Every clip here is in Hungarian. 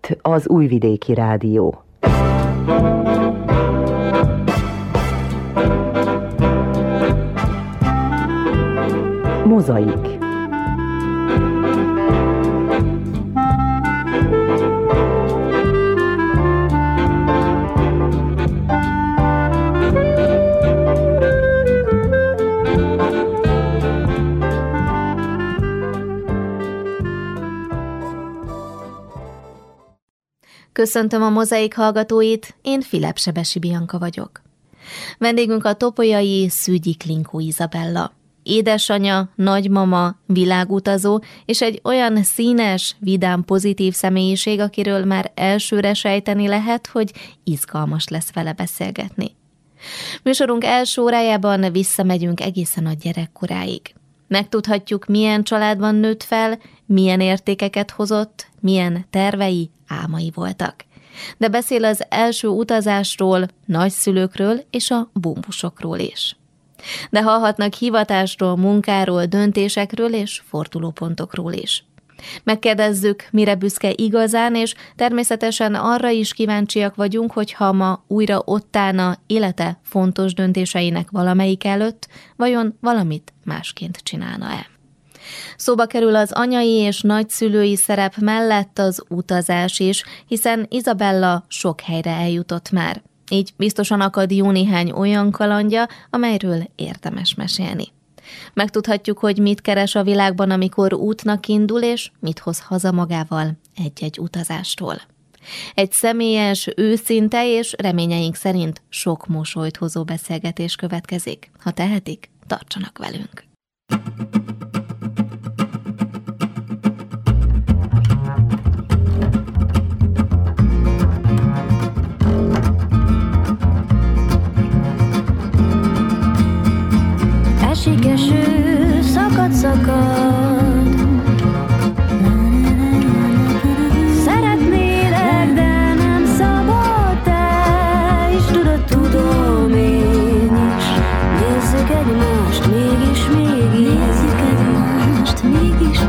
Itt az Újvidéki Rádió. Mozaik. Köszöntöm a Mozaik hallgatóit, én Filep-Sebesi Bianka vagyok. Vendégünk a topolyai Szűgyi Klinkó Izabella. Édesanya, nagymama, világutazó, és egy olyan színes, vidám, pozitív személyiség, akiről már elsőre sejteni lehet, hogy izgalmas lesz vele beszélgetni. Műsorunk első órájában visszamegyünk egészen a gyerekkoráig. Megtudhatjuk, milyen családban nőtt fel, milyen értékeket hozott, milyen tervei, álmai voltak. De beszél az első utazásról, nagyszülőkről és a bumbusokról is. De hallhatnak hivatásról, munkáról, döntésekről és fordulópontokról is. Megkérdezzük, mire büszke igazán, és természetesen arra is kíváncsiak vagyunk, hogy ha ma újra ott állna élete fontos döntéseinek valamelyik előtt, vajon valamit másként csinálna-e. Szóba kerül az anyai és nagyszülői szerep mellett az utazás is, hiszen Izabella sok helyre eljutott már. Így biztosan akad jó néhány olyan kalandja, amelyről érdemes mesélni. Megtudhatjuk, hogy mit keres a világban, amikor útnak indul, és mit hoz haza magával egy-egy utazástól. Egy személyes, őszinte és reményeink szerint sok mosolyt hozó beszélgetés következik. Ha tehetik, tartsanak velünk! Esik eső, szakad, szeretnélek, de nem szabad, te is tudod, tudom én is. Nézzük egymást, mégis, nézzük egymást, mégis,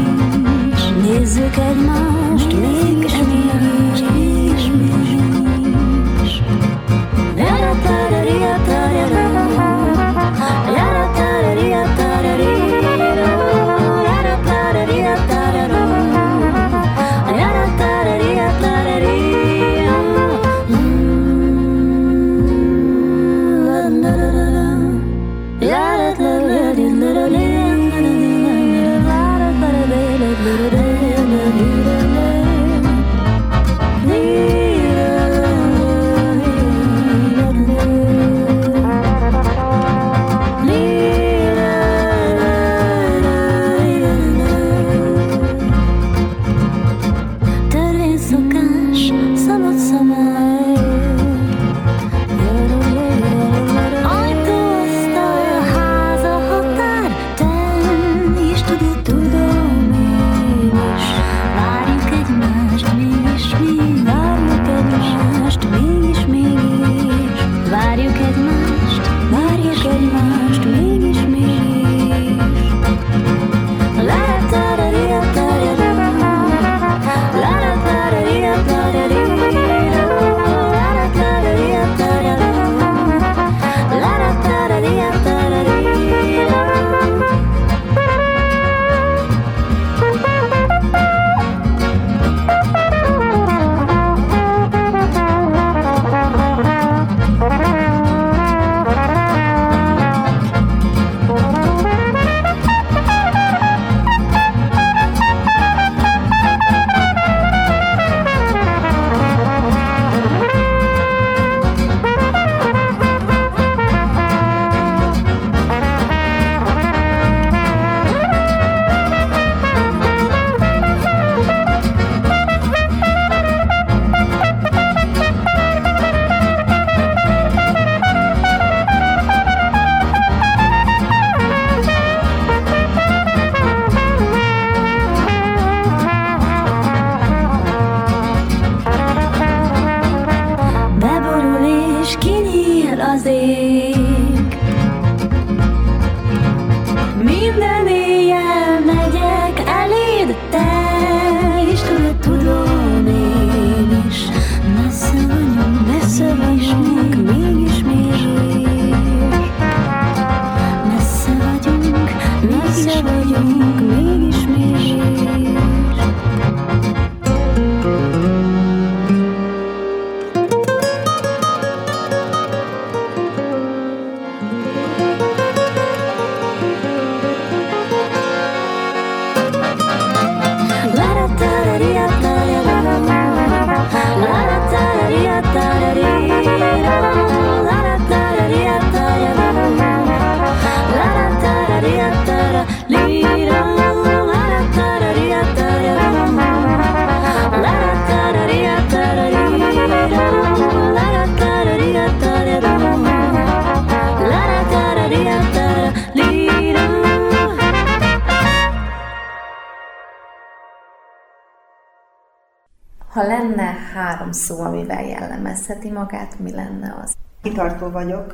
nézzük egymást, mégis, is tudod, tudom én. Ha lenne 3 szó, amivel jellemezheti magát, mi lenne az? Kitartó vagyok.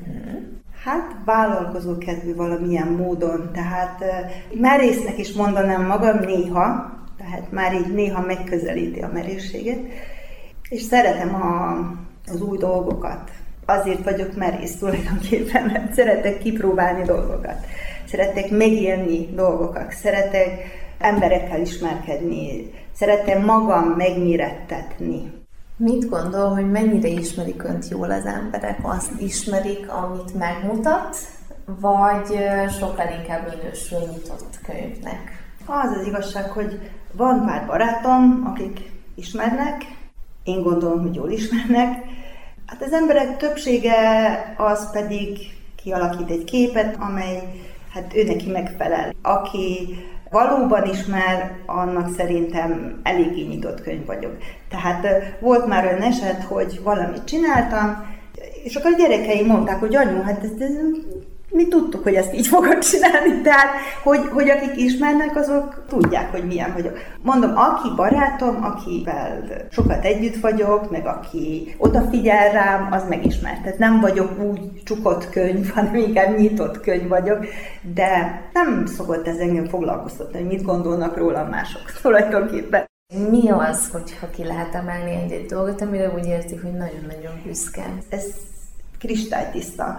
Hát vállalkozókedvű valamilyen módon, tehát merésznek is mondanám magam néha, tehát már így néha megközelíti a merészséget, és szeretem az új dolgokat. Azért vagyok merész tulajdonképpen, mert szeretek kipróbálni dolgokat, szeretek megélni dolgokat, szeretek emberekkel ismerkedni, szeretem magam megmérettetni. Mit gondol, hogy mennyire ismerik önt jól az emberek? Azt ismerik, amit megmutat, vagy sokkal inkább minősül nyitott könyvnek? Az igazság, hogy van pár barátom, akik ismernek, én gondolom, hogy jól ismernek. Hát az emberek többsége az pedig kialakít egy képet, amely hát ő neki megfelel. Aki valóban ismer, annak szerintem eléggé nyitott könyv vagyok. Tehát volt már olyan eset, hogy valamit csináltam, és akkor a gyerekeim mondták, hogy anyu, hát mi tudtuk, hogy ezt így fogod csinálni, tehát hogy akik ismernek, azok tudják, hogy milyen vagyok. Mondom, aki barátom, akivel sokat együtt vagyok, meg aki odafigyel rám, az megismer. Tehát nem vagyok úgy csukott könyv, hanem inkább nyitott könyv vagyok, de nem szokott ez engem foglalkoztatni, hogy mit gondolnak rólam mások tulajdonképpen. Mi az, hogyha ki lehet emelni egy dolgot, amire úgy érzi, hogy nagyon-nagyon büszke? Ez kristálytiszta.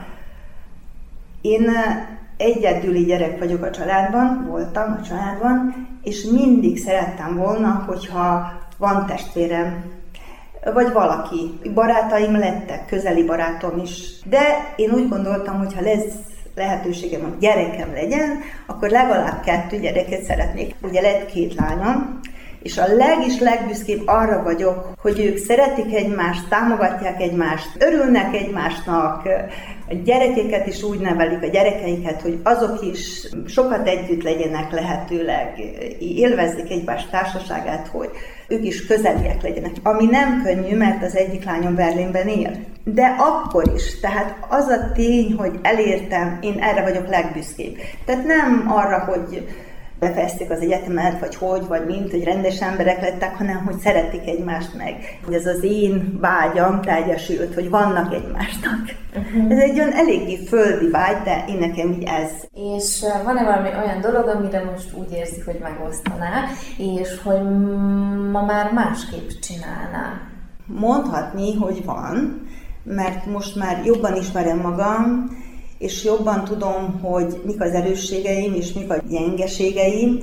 Én egyedüli gyerek vagyok a családban, voltam a családban, és mindig szerettem volna, hogyha van testvérem, vagy valaki. Barátaim lettek, közeli barátom is. De én úgy gondoltam, hogy ha lesz lehetőségem, hogy gyerekem legyen, akkor legalább 2 gyereket szeretnék. Ugye lett 2 lányom, és a legbüszkébb arra vagyok, hogy ők szeretik egymást, támogatják egymást, örülnek egymásnak, a gyerekeket is úgy nevelik, a gyerekeiket, hogy azok is sokat együtt legyenek lehetőleg, élvezzék egymás társaságát, hogy ők is közeliek legyenek. Ami nem könnyű, mert az egyik lányom Berlinben él. De akkor is, tehát az a tény, hogy elértem, én erre vagyok legbüszkébb. Tehát nem arra, hogy befejezték az egyetemet, vagy mint, hogy rendes emberek lettek, hanem hogy szeretik egymást meg. Hogy ez az én vágyam teljesült, hogy vannak egymásnak. Ez egy olyan eléggé földi vágy, de én nekem így ez. És van-e valami olyan dolog, amire most úgy érzi, hogy megosztaná, és hogy ma már másképp csinálná? Mondhatni, hogy van, mert most már jobban ismerem magam, és jobban tudom, hogy mik az erősségeim, és mik a gyengeségeim.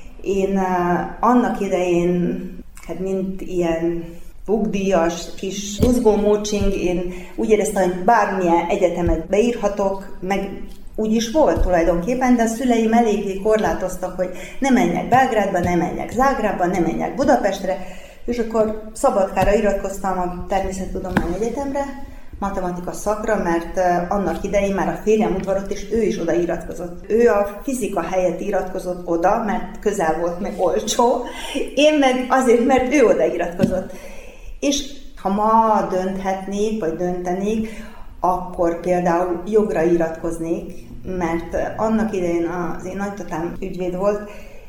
Én annak idején, hát mint ilyen bugdíjas kis buzgó-mócsing, én úgy éreztem, hogy bármilyen egyetemet beírhatok, meg úgy is volt tulajdonképpen, de a szüleim eléggé korlátoztak, hogy ne menjek Belgrádba, ne menjek Zágrábba, ne menjek Budapestre, és akkor Szabadkára iratkoztam a Természettudományi Egyetemre, matematika szakra, mert annak idején már a férjem udvarott, és ő is oda iratkozott. Ő a fizika helyett iratkozott oda, mert közel volt, meg olcsó. Én meg azért, mert ő oda iratkozott. És ha ma dönthetnék, vagy döntenék, akkor például jogra iratkoznék, mert annak idején az én nagytatám ügyvéd volt,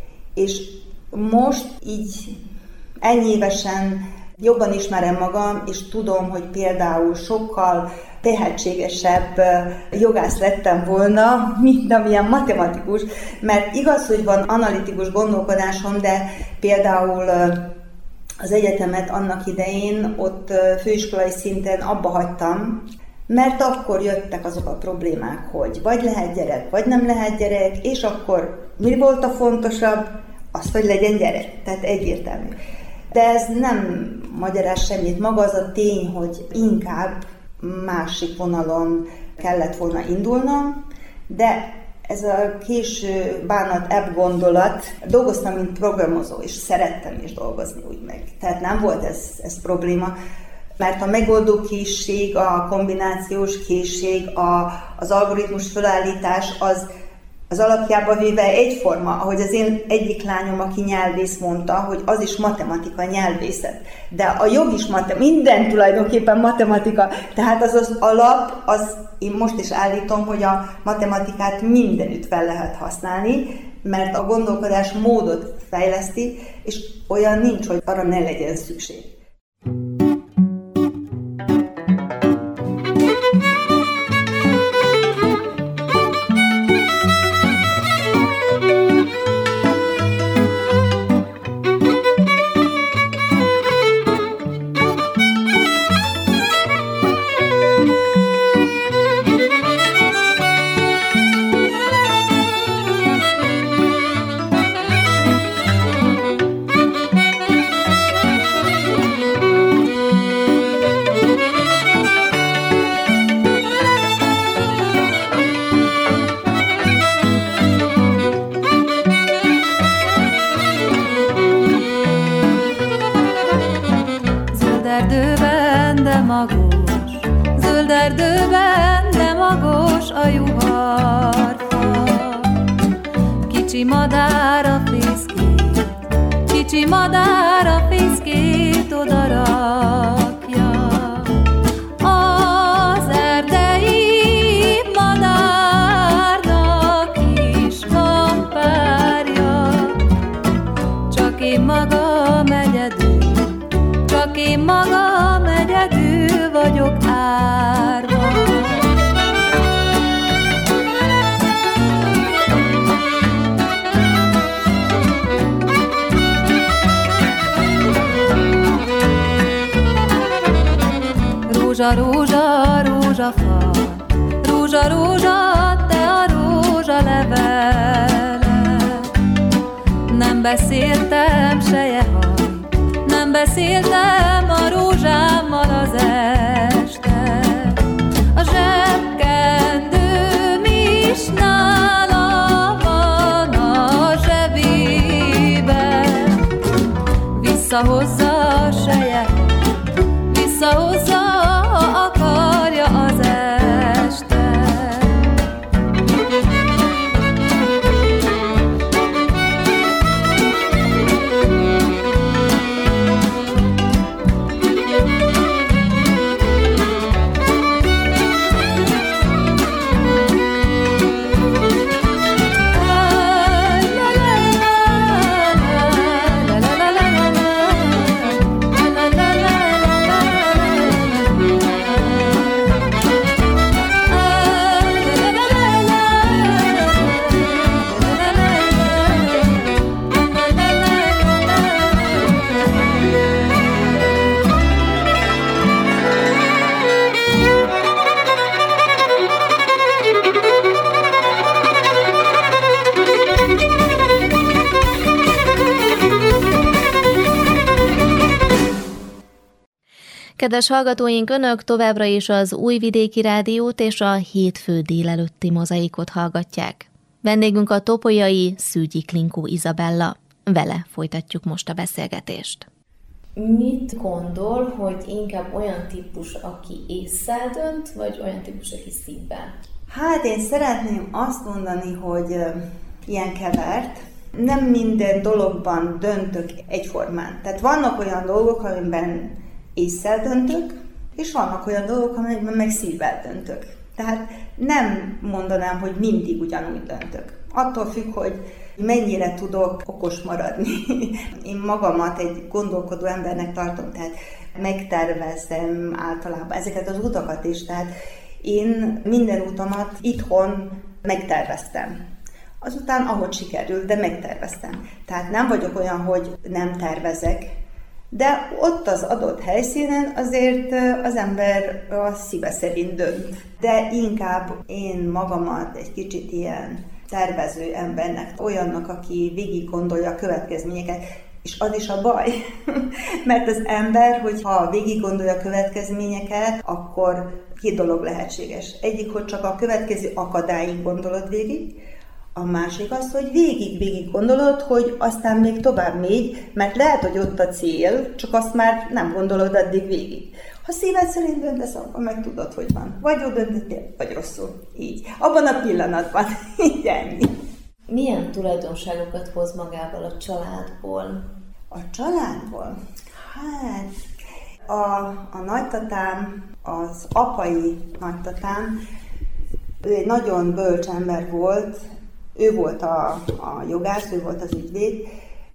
és most így ennyi évesen jobban ismerem magam, és tudom, hogy például sokkal tehetségesebb jogász lettem volna, mint amilyen matematikus, mert igaz, hogy van analitikus gondolkodásom, de például az egyetemet annak idején ott főiskolai szinten abba hagytam, mert akkor jöttek azok a problémák, hogy vagy lehet gyerek, vagy nem lehet gyerek, és akkor mi volt a fontosabb? Az, hogy legyen gyerek. Tehát egyértelmű. De ez nem magyaráz semmit. Maga az a tény, hogy inkább másik vonalon kellett volna indulnom, de ez a késő bánat ebb gondolat, dolgoztam, mint programozó, és szerettem is dolgozni úgy meg. Tehát nem volt ez probléma, mert a megoldó készség, a kombinációs készség, az algoritmus felállítás az alapjában véve egyforma, ahogy az én egyik lányom, aki nyelvész mondta, hogy az is matematika, nyelvészet. De a jog is minden tulajdonképpen matematika. Tehát az alap, én most is állítom, hogy a matematikát mindenütt fel lehet használni, mert a gondolkodás módot fejleszti, és olyan nincs, hogy arra ne legyen szükség. Zöld erdőben, de magos a juharfa. Kicsi madár a fészkét odarakja. Az erdei madárnak is van párja, csak én magam egyedül vagyok árva. Rózsa, rózsa, rózsafa, rózsa, rózsa, te a rózsa levele. Nem beszéltem sejehaj, nem beszéltem a rózsámmal az este. A zsebkendőm is nála van a zsebében. Visszahozza a sejehaj, visszahozza, ha akarja az este. Kedves hallgatóink, Önök továbbra is az Újvidéki Rádiót és a hétfő délelőtti mozaikot hallgatják. Vendégünk a topolyai Szűgyi Klinkó Izabella. Vele folytatjuk most a beszélgetést. Mit gondol, hogy inkább olyan típus, aki ésszel dönt, vagy olyan típus, aki szívvel? Hát én szeretném azt mondani, hogy ilyen kevert. Nem minden dologban döntök egyformán. Tehát vannak olyan dolgok, amiben ésszel döntök, és vannak olyan dolgok, amelyekben meg szívvel döntök. Tehát nem mondanám, hogy mindig ugyanúgy döntök. Attól függ, hogy mennyire tudok okos maradni. Én magamat egy gondolkodó embernek tartom, tehát megtervezem általában ezeket az utakat is. Tehát én minden utamat itthon megterveztem. Azután, ahogy sikerül, de megterveztem. Tehát nem vagyok olyan, hogy nem tervezek, de ott az adott helyszínen azért az ember a szíve szerint dönt. De inkább én magamat egy kicsit ilyen tervező embernek, olyannak, aki végig gondolja a következményeket. És az is a baj, mert az ember, hogyha végig gondolja a következményeket, akkor két dolog lehetséges. Egyik, hogy csak a következő akadályig gondolod végig, a másik az, hogy végig gondolod, hogy aztán még tovább mégy, mert lehet, hogy ott a cél, csak azt már nem gondolod addig végig. Ha szíved szerint döntesz, akkor meg tudod, hogy van. Vagy jó döntöttél, vagy rosszul. Így. Abban a pillanatban. Így ennyi. Milyen tulajdonságokat hoz magával a családból? A családból? Hát, a nagytatám, az apai nagytatám, ő egy nagyon bölcs ember volt. Ő volt a jogász, ő volt az ügyvéd,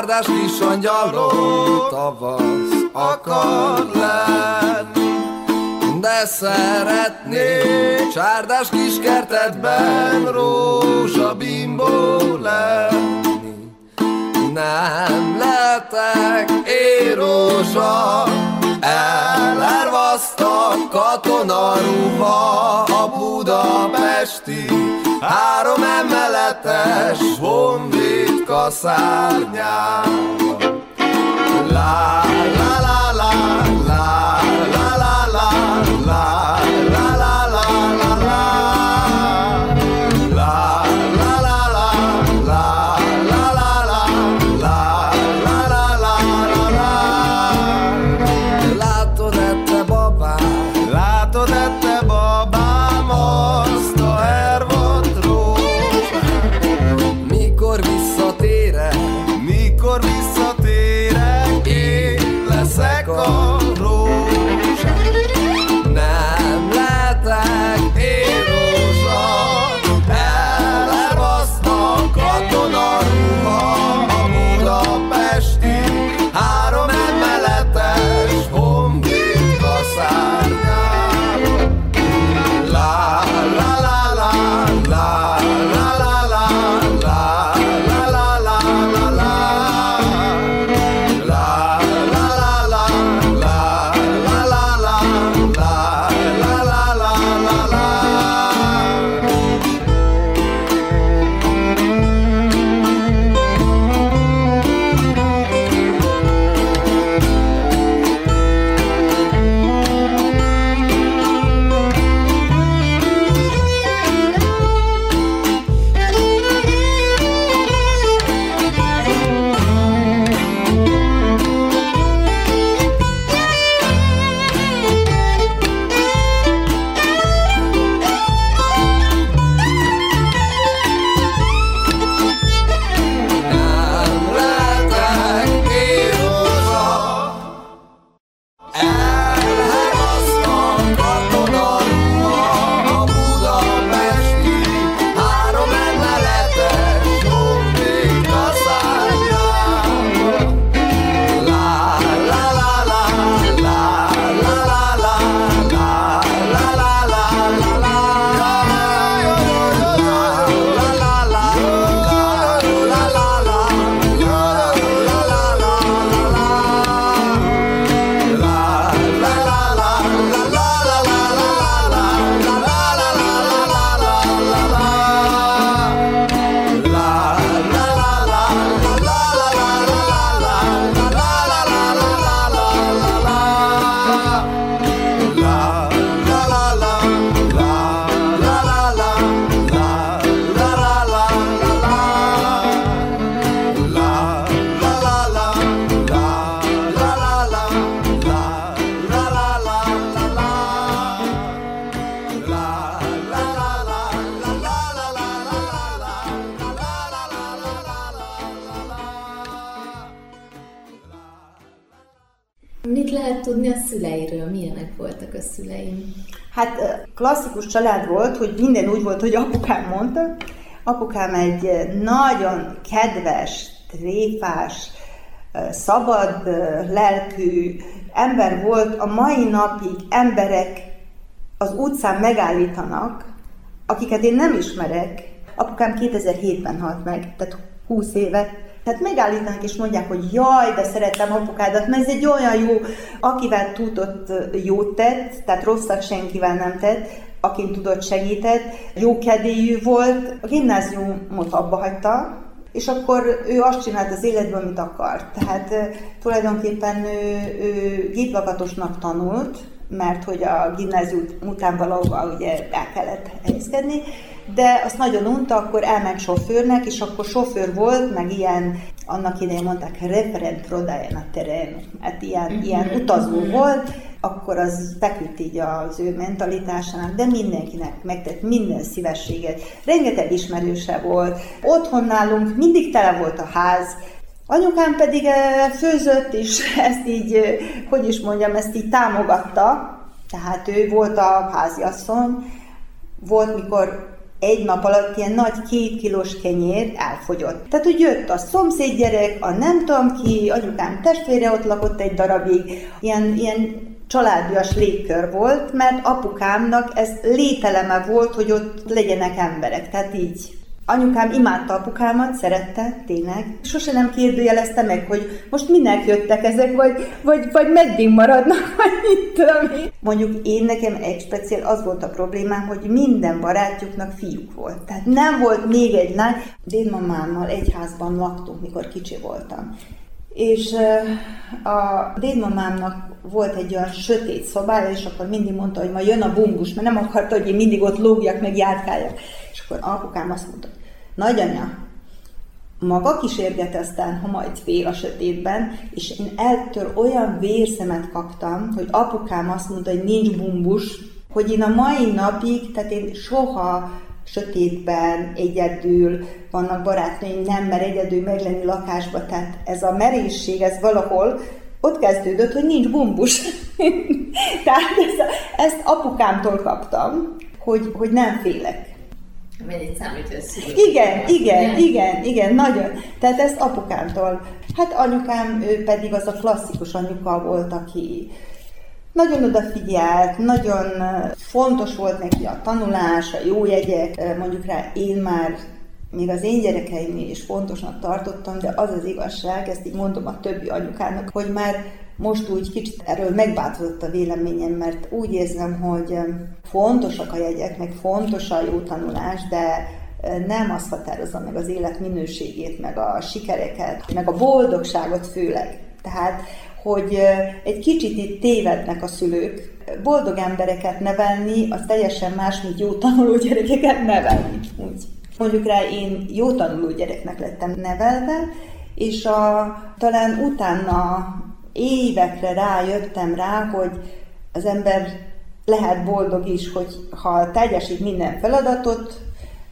csárdás kis angyalról tavasz akar lenni. De szeretnék csárdás kis kertedben rózsabimbó lenni. Nem lehetek én rózsa, elervasztak katonaruha a budapesti 3 emeletes honvéd kaszárnyában. La la la la la la la la la la la la la la la la la la. Látod-e te babám azt a hervadt rózsát? Mikor visszatérek, én leszek a rózsát. Nem lehetek én rózsa, elervasznak katonaruha a budapesti 3 emeletes honvéd kaszárnyában. La la la la la la la la la la la la la. Mit lehet tudni a szüleiről? Milyenek voltak a szüleim? Hát klasszikus család volt, hogy minden úgy volt, hogy apukám mondta. Apukám egy nagyon kedves, tréfás, szabad lelkű ember volt. A mai napig emberek az utcán megállítanak, akiket én nem ismerek. Apukám 2007-ben halt meg, tehát 20 éve. Tehát megállítanak és mondják, hogy jaj, de szeretem apukádat, mert ez egy olyan jó, akivel tudott, jót tett, tehát rosszat senkivel nem tett, akin tudott, segített, jó kedélyű volt, a gimnáziumot abba hagyta, és akkor ő azt csinált az életben, amit akart. Tehát tulajdonképpen ő géplakatosnak tanult, mert hogy a gimnázium után valahol ugye el kellett helyezkedni, de azt nagyon unta, akkor elment sofőrnek, és akkor sofőr volt, meg ilyen, annak idején mondták, referent rodáján a terén, hát ilyen utazó volt, akkor az feküdt így az ő mentalitásának, de mindenkinek megtett minden szívességet. Rengeteg ismerőse volt. Otthon nálunk mindig tele volt a ház, anyukám pedig főzött, és ezt így, hogy is mondjam, ezt így támogatta. Tehát ő volt a háziasszony. Volt, mikor egy nap alatt ilyen nagy 2 kilós kenyér elfogyott. Tehát úgy jött a szomszéd gyerek, a nem tudom ki, anyukám testvére ott lakott egy darabig, ilyen családias légkör volt, mert apukámnak ez lételeme volt, hogy ott legyenek emberek, tehát így. Anyukám imádta apukámat, szerette, tényleg. Sose nem kérdőjelezte meg, hogy most minek jöttek ezek, vagy meddig maradnak, vagy mit tudom én. Mondjuk nekem egy speciál az volt a problémám, hogy minden barátjuknak fiúk volt. Tehát nem volt még egy lány. Dédmamámmal egy házban laktunk, mikor kicsi voltam. És a dédmamámnak volt egy olyan sötét szobája, és akkor mindig mondta, hogy majd jön a bumbus, mert nem akarta, hogy én mindig ott lógjak, meg járkáljak. És akkor apukám azt mondta, nagyanya, maga kísérgette aztán, ha majd fél a sötétben, és én ettől olyan vérszemet kaptam, hogy apukám azt mondta, hogy nincs bumbus, hogy én a mai napig, tehát én soha sötétben, egyedül, vannak barátnőim, nem mer egyedül meglenni lakásba, tehát ez a merészség, ez valahol ott kezdődött, hogy nincs bumbus. Tehát ezt apukámtól kaptam, hogy nem félek. Mennyit számít össze? Igen, nagyon. Tehát ezt apukámtól. Hát anyukám, ő pedig az a klasszikus anyuka volt, aki nagyon odafigyelt, nagyon fontos volt neki a tanulás, a jó jegyek, mondjuk rá én már, még az én gyerekeimnél is fontosnak tartottam, de az az igazság, ezt így mondom a többi anyukának, hogy már most úgy kicsit erről megváltozott a véleményem, mert úgy érzem, hogy fontosak a jegyek, meg fontos a jó tanulás, de nem azt határozza meg az élet minőségét, meg a sikereket, meg a boldogságot főleg. Tehát, hogy egy kicsit itt tévednek a szülők. Boldog embereket nevelni, az teljesen más, mint jó tanuló gyerekeket nevelni. Úgy. Mondjuk rá, én jó tanuló gyereknek lettem nevelve, és talán utána évekre rájöttem rá, hogy az ember lehet boldog is, hogy ha teljesít minden feladatot,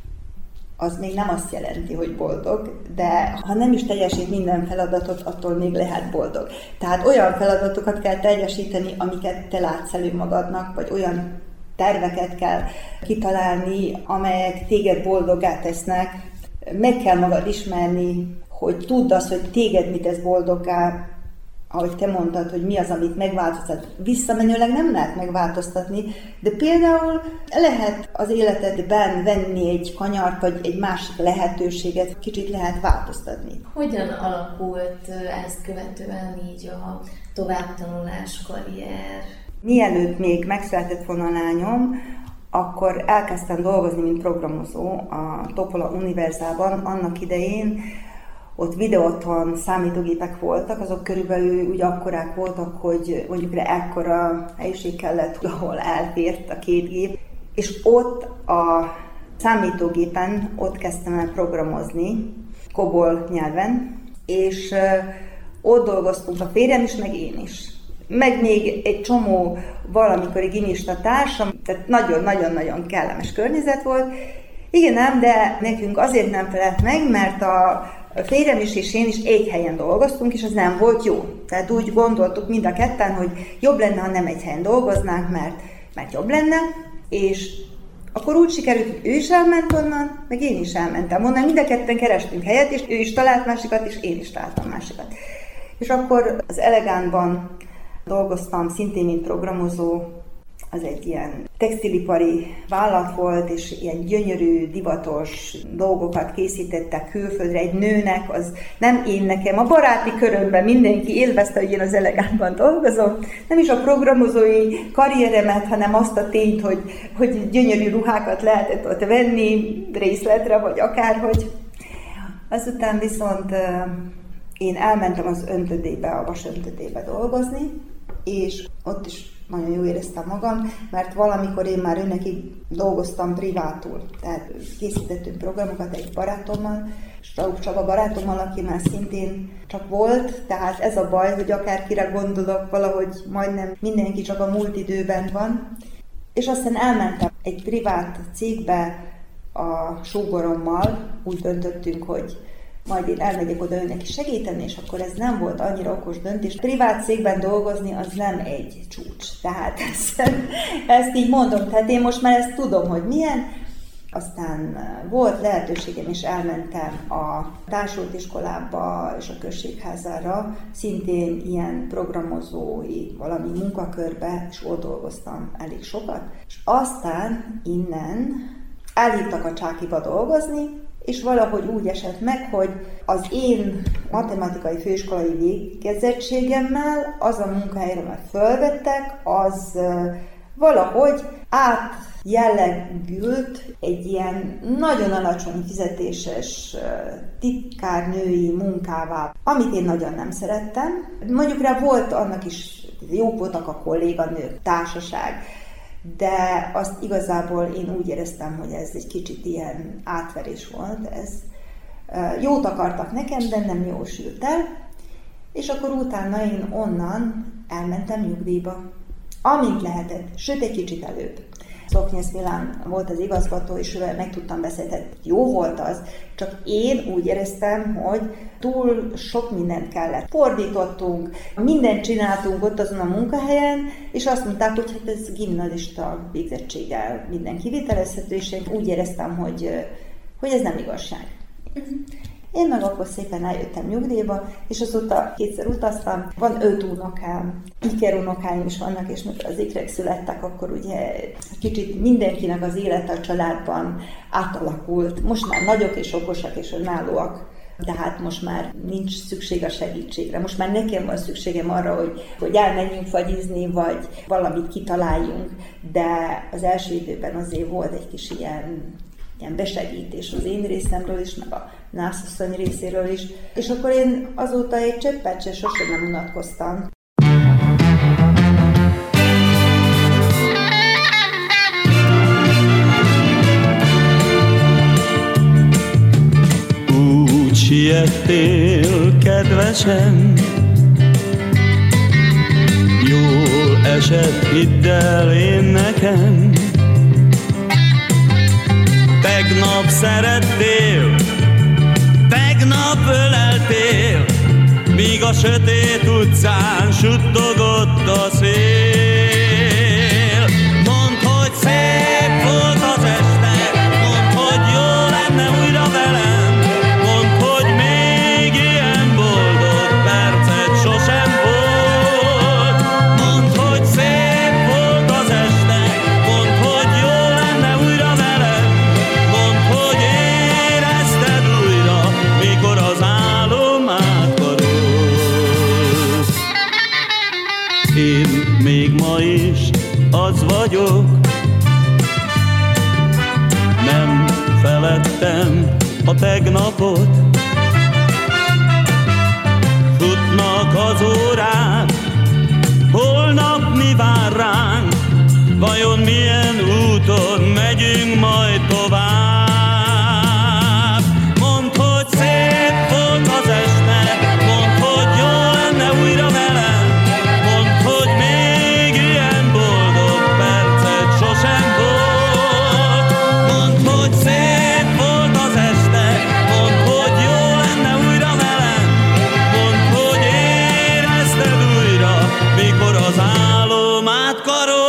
az még nem azt jelenti, hogy boldog, de ha nem is teljesít minden feladatot, attól még lehet boldog. Tehát olyan feladatokat kell teljesíteni, amiket te látsz elő magadnak, vagy olyan terveket kell kitalálni, amelyek téged boldoggá tesznek. Meg kell magad ismerni, hogy tudd azt, hogy téged mit tesz boldoggá, ahogy te mondtad, hogy mi az, amit megváltoztat. Visszamenőleg nem lehet megváltoztatni, de például lehet az életedben venni egy kanyart, vagy egy másik lehetőséget, kicsit lehet változtatni. Hogyan alakult ezt követően így a továbbtanulás, karrier? Mielőtt még megszületett volna a lányom, akkor elkezdtem dolgozni, mint programozó a Topola Univerzában annak idején. Ott Videoton számítógépek voltak, azok körülbelül úgy akkorák voltak, hogy mondjuk ekkora helyiség kellett, ahol elfért a 2 gép. És ott a számítógépen ott kezdtem el programozni, COBOL nyelven, és ott dolgoztunk a férjem is, meg én is. Meg még egy csomó valamikori gimista társam, tehát nagyon-nagyon-nagyon kellemes környezet volt. Igen ám, de nekünk azért nem felelt meg, mert a férjem is és én is egy helyen dolgoztunk, és az nem volt jó. Tehát úgy gondoltuk mind a ketten, hogy jobb lenne, ha nem egy helyen dolgoznánk, mert jobb lenne, és akkor úgy sikerült, hogy ő is elment onnan, meg én is elmentem onnan, mind a ketten kerestünk helyet, és ő is talált másikat, és én is találtam másikat. És akkor az Elegánban dolgoztam szintén, mint programozó, az egy ilyen textilipari vállalat volt, és ilyen gyönyörű, divatos dolgokat készítettek külföldre egy nőnek, az nem én nekem, a baráti körömben mindenki élvezte, hogy én az Elegánban dolgozom. Nem is a programozói karrieremet, hanem azt a tényt, hogy gyönyörű ruhákat lehetett ott venni részletre, vagy akárhogy. Azután viszont én elmentem az öntödébe, a vasöntödébe dolgozni, és ott is nagyon jól éreztem magam, mert valamikor én már őnekig dolgoztam privátul. Tehát készítettünk programokat egy barátommal, Straub Csaba barátommal, aki már szintén csak volt, tehát ez a baj, hogy akárkire gondolok, valahogy majdnem mindenki csak a múlt időben van. És aztán elmentem egy privát cégbe a sógorommal, úgy döntöttünk, hogy majd én elmegyek oda őnek is segíteni, és akkor ez nem volt annyira okos döntés. Privát cégben dolgozni az nem egy csúcs. Tehát ezt így mondom, tehát én most már ezt tudom, hogy milyen, Aztán volt lehetőségem, és elmentem a társult iskolába és a községházára, szintén ilyen programozói valami munkakörbe, és ott dolgoztam elég sokat. És aztán innen elhívtak a Csákiba dolgozni, és valahogy úgy esett meg, hogy az én matematikai főiskolai végezettségemmel az a munkahelyre, amit fölvettek, az valahogy átjellegült egy ilyen nagyon alacsony fizetéses titkárnői munkává, amit én nagyon nem szerettem. Mondjuk rá volt annak is, jók voltak a kolléganők, társaság, de azt igazából én úgy éreztem, hogy ez egy kicsit ilyen átverés volt. Ez jót akartak nekem, de nem jósült el, és akkor utána én onnan elmentem nyugdíjba. Amint lehetett, sőt egy kicsit előbb. Szoknyesz Milán volt az igazgató, és ővel meg tudtam beszélni, jó volt az, csak én úgy éreztem, hogy túl sok mindent kellett. Fordítottunk, mindent csináltunk ott azon a munkahelyen, és azt mondták, hogy hát ez gimnazista végzettséggel minden kivitelezhető, és én úgy éreztem, hogy ez nem igazság. Én meg akkor szépen eljöttem nyugdíjba, és azóta kétszer utaztam. Van 5 unokám, ikerunokáim is vannak, és mikor az ikrek születtek, akkor ugye kicsit mindenkinek az élete a családban átalakult. Most már nagyok és okosak és önállóak, tehát most már nincs szükség a segítségre. Most már nekem van szükségem arra, hogy elmenjünk fagyizni, vagy valamit kitaláljunk, de az első időben azért volt egy kis ilyen besegítés az én részemről is, meg a Nászasszony részéről is, és akkor én azóta egy cseppet se sosem nem unatkoztam. Úgy siettél, kedvesem, jól esett, hidd el én nekem. Tegnap szerettél, tegnap öleltél, míg a sötét utcán suttogott a szél. Mondd, hogy szép volt az este, mondd, hogy jó lenne újra velem, mondd, hogy még ilyen boldog percet sosem volt. Mondd, hogy szép volt az este, mondd, hogy jó lenne újra velem, mondd, hogy érezted újra, mikor az álom átkarol. Én még ma is az vagyok, nem feledtem a tegnapot. Futnak az órák, holnap mi vár ránk, vajon milyen úton megyünk majd tovább. Mondd, hogy szép volt az este, mondd, hogy jó lenne újra velem, mondd, hogy még ilyen boldog percet sosem volt. Mondd, hogy szép volt az este, mondd, hogy jó lenne újra velem, mondd, hogy érezted újra, mikor az álom átkarol.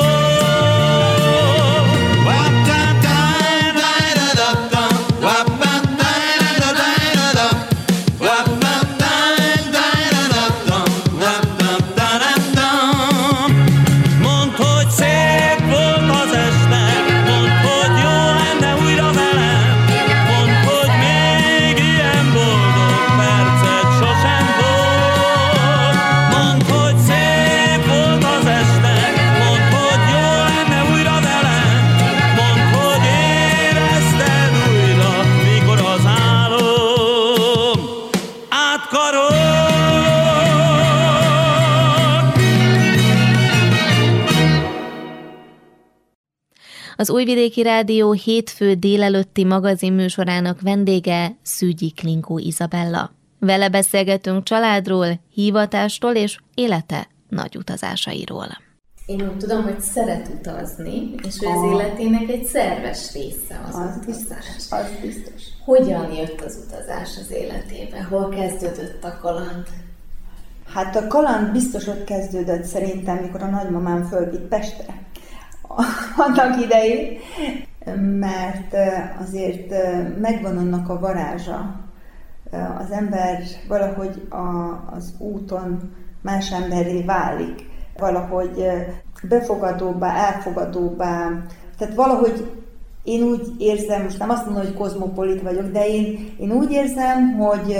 Az Újvidéki Rádió hétfő délelőtti magazinműsorának vendége Szűgyi Klinkó Izabella. Vele beszélgetünk családról, hivatástól és élete nagy utazásairól. Én úgy tudom, hogy szeret utazni, és az életének egy szerves része az utazás. Az biztos. Hogyan jött az utazás az életébe? Hol kezdődött a kaland? Hát a kaland biztos ott kezdődött szerintem, mikor a nagymamám fölvitt Pestre. Annak idején. mert azért megvan annak a varázsa. Az ember valahogy az úton más emberré válik, valahogy befogadóbbá, elfogadóbbá. Tehát valahogy én úgy érzem, most nem azt mondom, hogy kozmopolit vagyok, de én úgy érzem, hogy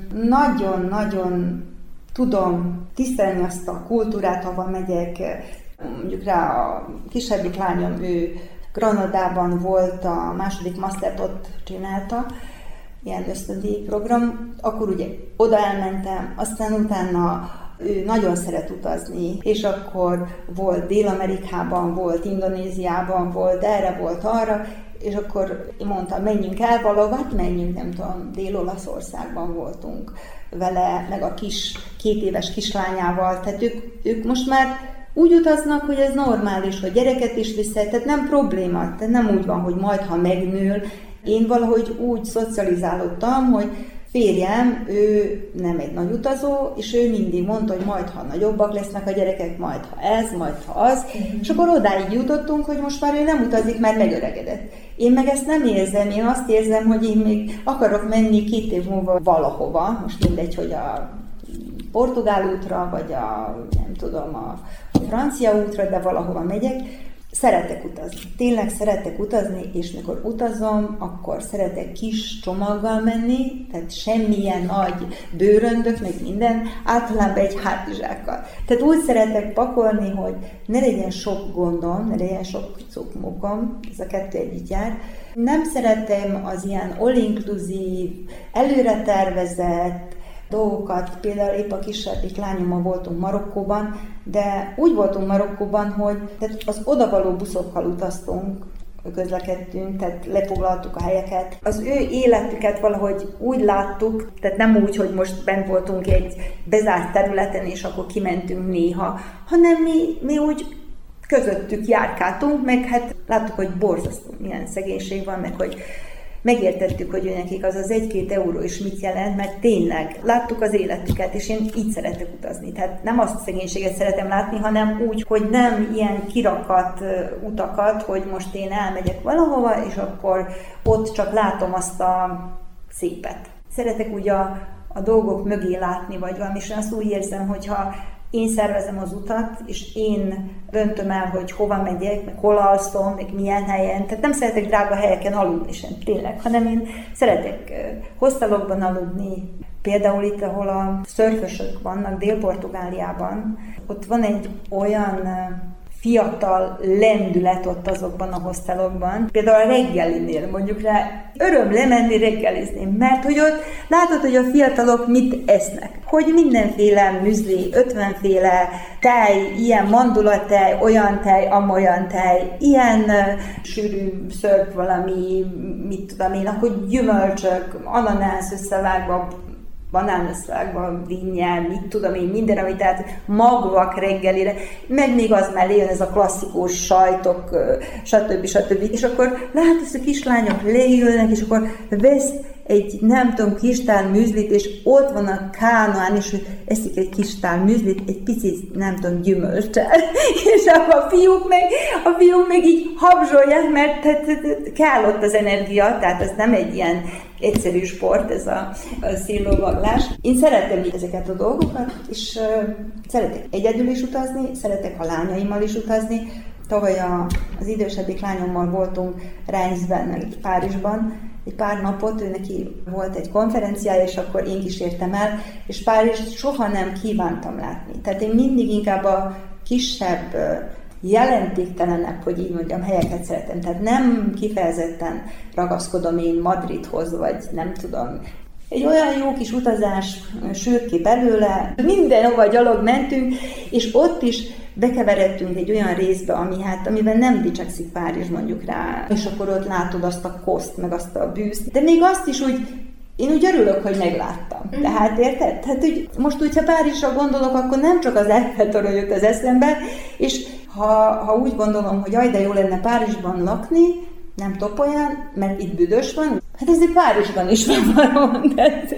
nagyon-nagyon tudom tisztelni azt a kultúrát, ahova megyek. Mondjuk rá a kisebbik lányom, ő Granadában volt, a második mastert ott csinálta, ilyen ösztöndíj program, akkor ugye oda elmentem, aztán utána ő nagyon szeret utazni, és akkor volt Dél-Amerikában, volt Indonéziában, volt erre, volt arra, és akkor én mondtam, menjünk el valahova, menjünk, nem tudom, Dél-Olaszországban voltunk vele, meg a 2 éves kislányával, tehát ők most már úgy utaznak, hogy ez normális, hogy gyereket is viszel, tehát nem probléma, tehát nem úgy van, hogy majd, ha megnől. Én valahogy úgy szocializálódtam, hogy férjem, ő nem egy nagy utazó, és ő mindig mondta, hogy majd, ha nagyobbak lesznek a gyerekek, majd, ha ez, majd, ha az, és akkor odáig jutottunk, hogy most már ő nem utazik, mert megöregedett. Én meg ezt nem érzem, én azt érzem, hogy én még akarok menni 2 év múlva valahova, most mindegy, hogy a portugál útra, vagy nem tudom, a francia útra, de valahova megyek. Szeretek utazni. Tényleg szeretek utazni, és mikor utazom, akkor szeretek kis csomaggal menni, tehát semmilyen nagy bőröndök, meg minden, általában egy hátizsákkal. Tehát úgy szeretek pakolni, hogy ne legyen sok gondom, ne legyen sok cukmokom, ez a 2 együtt jár. Nem szeretem az ilyen all-inclusive, előre tervezett dolgokat, például épp a kisebbik lányommal voltunk Marokkóban, de úgy voltunk Marokkóban, hogy tehát az odavaló buszokkal utaztunk, közlekedtünk, tehát lefoglaltuk a helyeket. Az ő életüket valahogy úgy láttuk, tehát nem úgy, hogy most bent voltunk egy bezárt területen, és akkor kimentünk néha, hanem mi úgy közöttük járkáltunk, meg hát láttuk, hogy borzasztó milyen szegénység van, meg hogy megértettük, hogy nekik az 1-2 euró is mit jelent, mert tényleg láttuk az életüket, és én így szeretek utazni. Tehát nem azt a szegénységet szeretem látni, hanem úgy, hogy nem ilyen kirakat utakat, hogy most én elmegyek valahova, és akkor ott csak látom azt a szépet. Szeretek úgy a dolgok mögé látni, vagy valami, és azt úgy érzem, hogyha én szervezem az utat, és én döntöm el, hogy hova megyek, meg hol alszom, meg milyen helyen. Tehát nem szeretek drága helyeken aludni sem, tényleg, hanem én szeretek hostelokban aludni. Például itt, ahol a szörfösök vannak, Dél-Portugáliában, ott van egy olyan fiatal lendület ott azokban a hostelokban. Például a reggelinél mondjuk rá, öröm lemenni reggelizni, mert hogy ott látod, hogy a fiatalok mit esznek. Hogy mindenféle műzli, 50 féle tej, ilyen mandulatej, olyan tej, amolyan tej, ilyen sűrű szörp valami, mit tudom én, akkor gyümölcsök, ananász összevágva, banánöszvágban, dinnyel, mit tudom én, minden, amit tehát magvak reggelire, meg még az mellé jön ez a klasszikus sajtok, stb. És akkor látsz, a kislányok leülnek, és akkor vesz egy, nem tudom, kis tál műzlit, és ott van a kánoán, és eszik egy kis tál műzlit, egy picit, nem tudom, gyümölcsel. És a fiúk meg így habzsolják, mert kell ott az energia, tehát ez nem egy ilyen egyszerű sport, ez a színlovaglás. Én szeretem ezeket a dolgokat, és szeretek egyedül is utazni, szeretek a lányaimmal is utazni. Tavaly az idősebbik lányommal voltunk Reinsben, meg Párizsban, egy pár napot, ő neki volt egy konferenciája, és akkor én kísértem el, és Párizst soha nem kívántam látni. Tehát én mindig inkább a kisebb, jelentéktelenebb, hogy így mondjam, helyeket szeretem. Tehát nem kifejezetten ragaszkodom én Madridhoz, vagy nem tudom. Egy olyan jó kis utazás sült ki belőle, mindenhova gyalog mentünk, és ott is bekeveredtünk egy olyan részbe, amiben nem dicsekszik Párizs, mondjuk rá, és akkor ott látod azt a koszt, meg azt a bűzt. De még azt is én úgy örülök, hogy megláttam. Tehát érted? Tehát úgy, most úgy, ha Párizsra gondolok, akkor nem csak az Eiffel-torony jut az eszembe, és ha úgy gondolom, hogy jaj, de jó lenne Párizsban lakni, nem Topolyán, mert itt büdös van, hát ezért Párizsban is van, tehát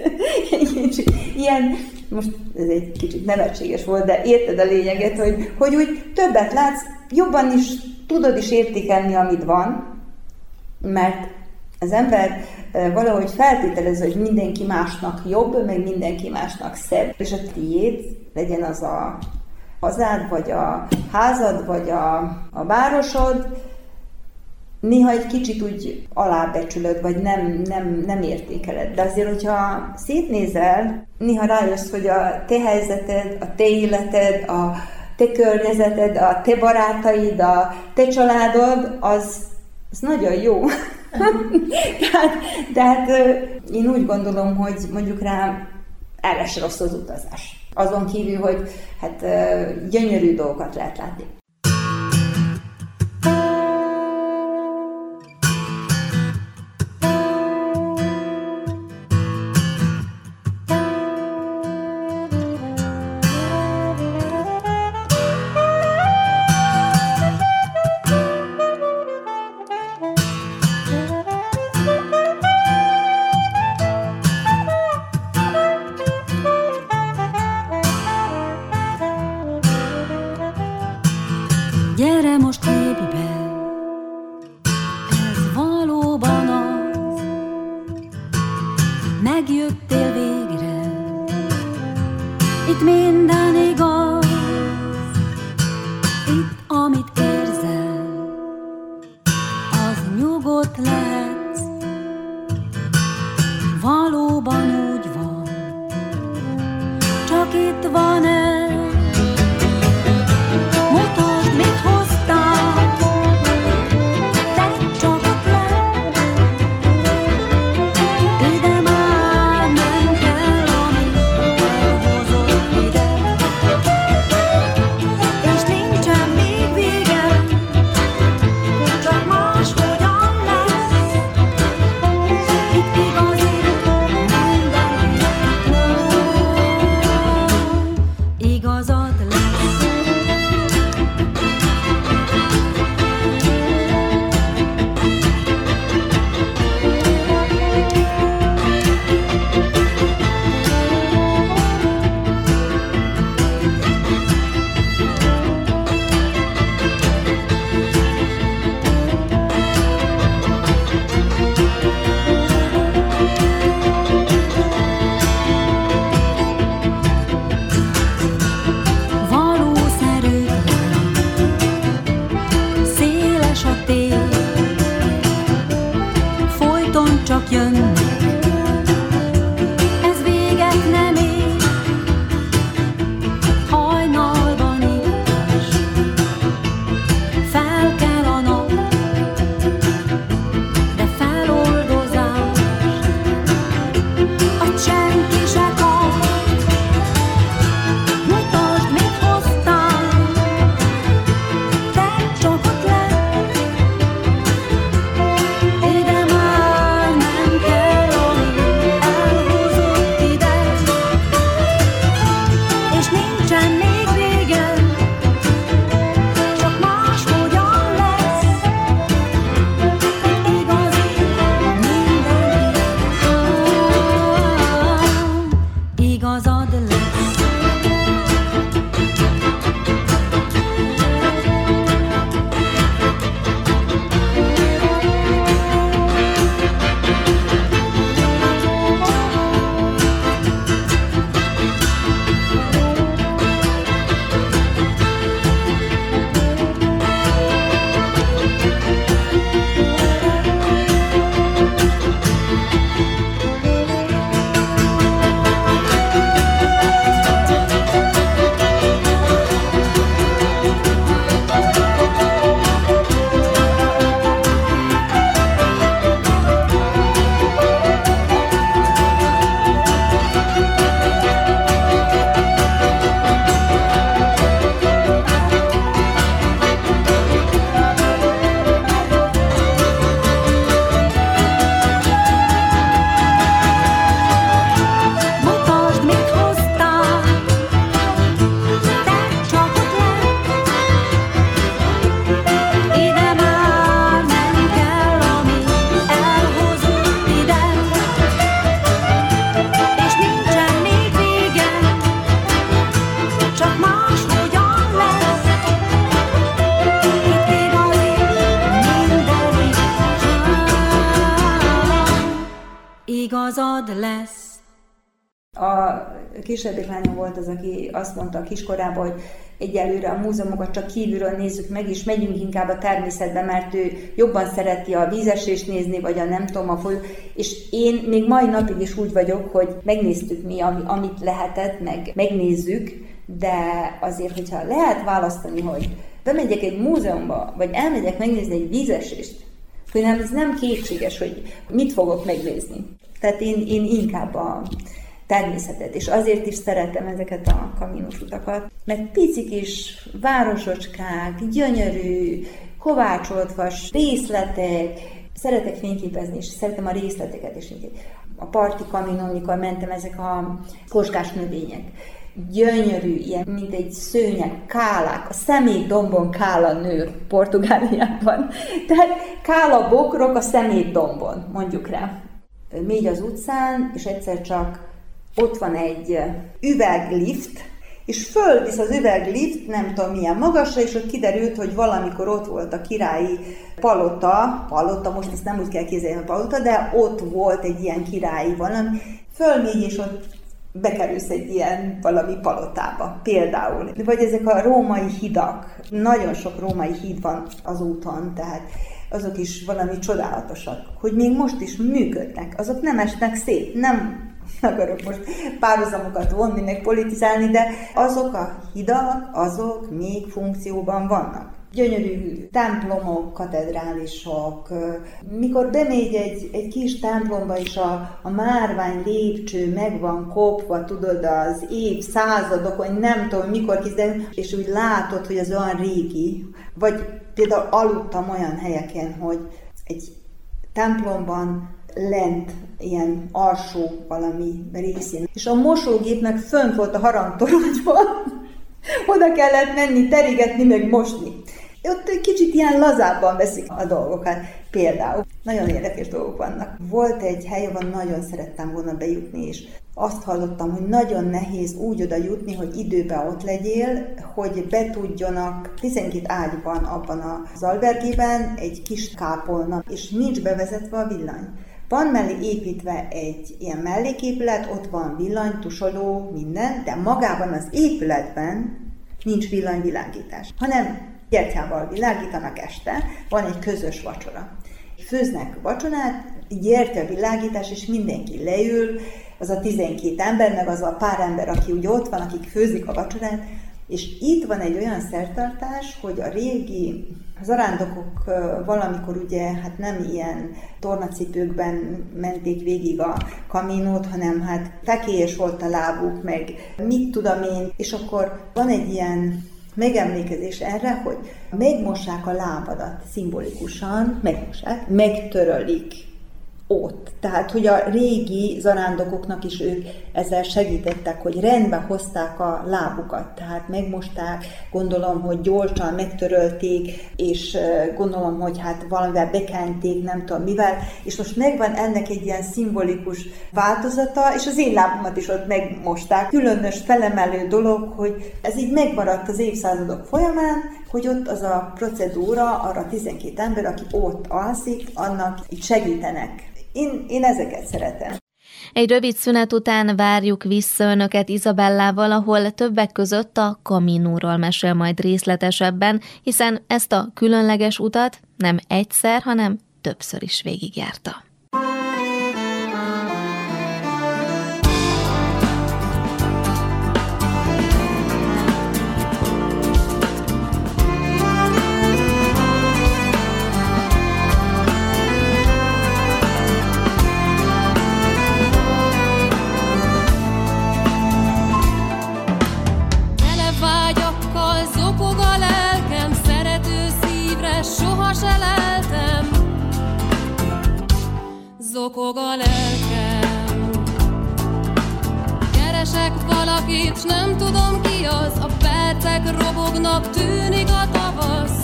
ilyen, most ez egy kicsit nevetséges volt, de érted a lényeget, hogy úgy többet látsz, jobban is tudod is értékelni, amit van, Mert az ember valahogy feltételez, hogy mindenki másnak jobb, meg mindenki másnak szebb, és a tiéd legyen az a hazád, vagy a házad, vagy a városod, néha egy kicsit úgy alábecsülöd, vagy nem értékeled. De azért, hogyha szétnézel, néha rájössz, hogy a te helyzeted, a te életed, a te környezeted, a te barátaid, a te családod, az nagyon jó. Tehát én úgy gondolom, hogy mondjuk rá erre se rossz az utazás. Azon kívül, hogy hát gyönyörű dolgokat lehet látni. Gyere most lépj be, ez valóban az, megjöttél végre, itt minden igaz, itt amit érzel, az nyugodt lehetsz, valóban úgy van, csak itt van ez. És nincsen még vége. A kisebbik lányom volt az, aki azt mondta a kiskorában, hogy egyelőre a múzeumokat csak kívülről nézzük meg, és megyünk inkább a természetbe, mert ő jobban szereti a vízesést nézni, vagy a nem tudom, a folyó. És én még mai napig is úgy vagyok, hogy megnéztük mi, amit lehetett, meg megnézzük, de azért, hogyha lehet választani, hogy bemegyek egy múzeumba, vagy elmegyek megnézni egy vízesést, hogy nem, ez nem kétséges, hogy mit fogok megnézni. Tehát én inkább a természetet, és azért is szeretem ezeket a Camino-s utakat, mert picik is városocskák, gyönyörű, kovácsolt vas, részletek, szeretek fényképezni, és szeretem a részleteket is. A parti Camino, amikor mentem, ezek a koskás növények, gyönyörű, ilyen, mint egy szőnyeg, kálák, a szemétdombon kála nő Portugáliában. Tehát kála bokrok a szemétdombon, mondjuk rá. Megy az utcán, és egyszer csak ott van egy üveglift, és fölvisz az üveglift, nem tudom milyen magasra, és ott kiderült, hogy valamikor ott volt a királyi palota, most ezt nem úgy kell képzelni a palota, de ott volt egy ilyen királyi valami, fölmegy, és ott bekerülsz egy ilyen valami palotába, például. Vagy ezek a római hidak, nagyon sok római híd van az úton, tehát azok is valami csodálatosak, hogy még most is működnek, azok nem esnek szét, nem akarok most párhuzamokat vonni, meg politizálni, de azok a hidak, azok még funkcióban vannak. Gyönyörű templomok, katedrálisok. Mikor bemegy egy kis templomba, és a márvány lépcső meg van kopva, tudod, az évszázadokon, nem tudom mikor készül, és úgy látod, hogy az olyan régi. Vagy például aludtam olyan helyeken, hogy egy templomban lent, ilyen alsó valami részén. És a mosógépnek fönt volt a harangtoronyban, oda kellett menni, terigetni, meg mosni. Ott egy kicsit ilyen lazábban veszik a dolgokat. Például nagyon érdekes dolgok vannak. Volt egy hely, ahol nagyon szerettem volna bejutni, és azt hallottam, hogy nagyon nehéz úgy oda jutni, hogy időben ott legyél, hogy be tudjanak, 12 ágy van abban az albergében, egy kis kápolna, és nincs bevezetve a villany. Van mellé építve egy ilyen melléképület, ott van villany, tusoló, minden, de magában az épületben nincs villanyvilágítás, hanem gyertyával világítanak este, van egy közös vacsora. Főznek vacsorát, gyertyavilágítás, és mindenki leül, az a 12 ember, meg az a pár ember, aki úgy ott van, akik főzik a vacsorát, és itt van egy olyan szertartás, hogy a régi zarándokok valamikor ugye hát nem ilyen tornacipőkben menték végig a Caminót, hanem hát fekélyes volt a lábuk, meg mit tudom én, és akkor van egy ilyen megemlékezés erre, hogy megmossák a lábadat szimbolikusan, megtörölik ott. Tehát, hogy a régi zarándokoknak is ők ezzel segítettek, hogy rendbe hozták a lábukat. Tehát megmosták, gondolom, hogy gyorsan megtörölték, és gondolom, hogy hát valamivel bekenték, nem tudom mivel, és most megvan ennek egy ilyen szimbolikus változata, és az én lábamat is ott megmosták. Különös, felemelő dolog, hogy ez így megmaradt az évszázadok folyamán, hogy ott az a procedúra, arra 12 ember, aki ott alszik, annak így segítenek. Én ezeket szeretem. Egy rövid szünet után várjuk vissza önöket Izabellával, ahol többek között a Caminóról mesél majd részletesebben, hiszen ezt a különleges utat nem egyszer, hanem többször is végigjárta. Zokog a lelkem, keresek valakit, s nem tudom ki az, a percek robognak, tűnik a tavasz,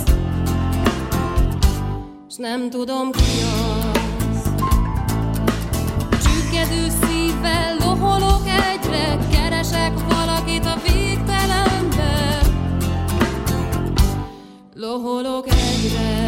s nem tudom ki az. Csüggedő szívvel loholok egyre, keresek valakit a végtelenbe, loholok egyre.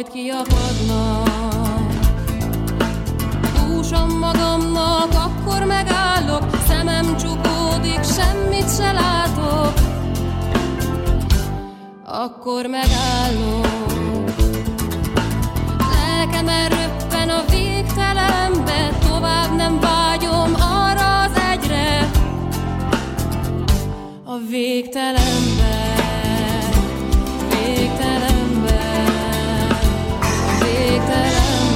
majd kiakadnak. Dúsan magamnak, akkor megállok, szemem csukódik, semmit se látok. Akkor megállok, lelkemen röppen a végtelenbe, tovább nem vágyom arra az egyre, a végtelenbe, végtelenbe, a végtelenbe.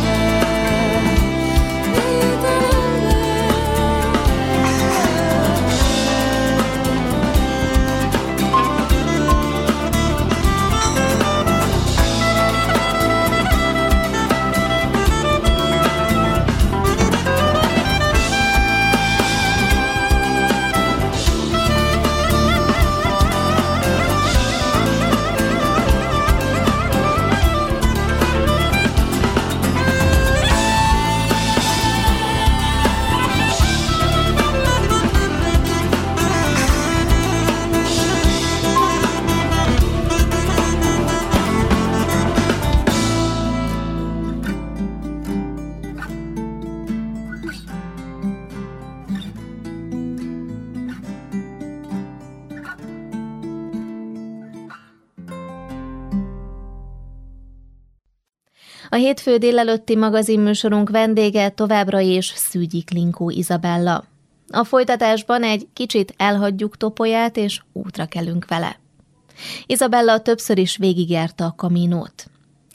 A hétfő délelőtti magazinműsorunk vendége továbbra is Szügyi Klinkó Izabella. A folytatásban egy kicsit elhagyjuk Topolyát, és útra kelünk vele. Izabella többször is végigjárta a Caminót.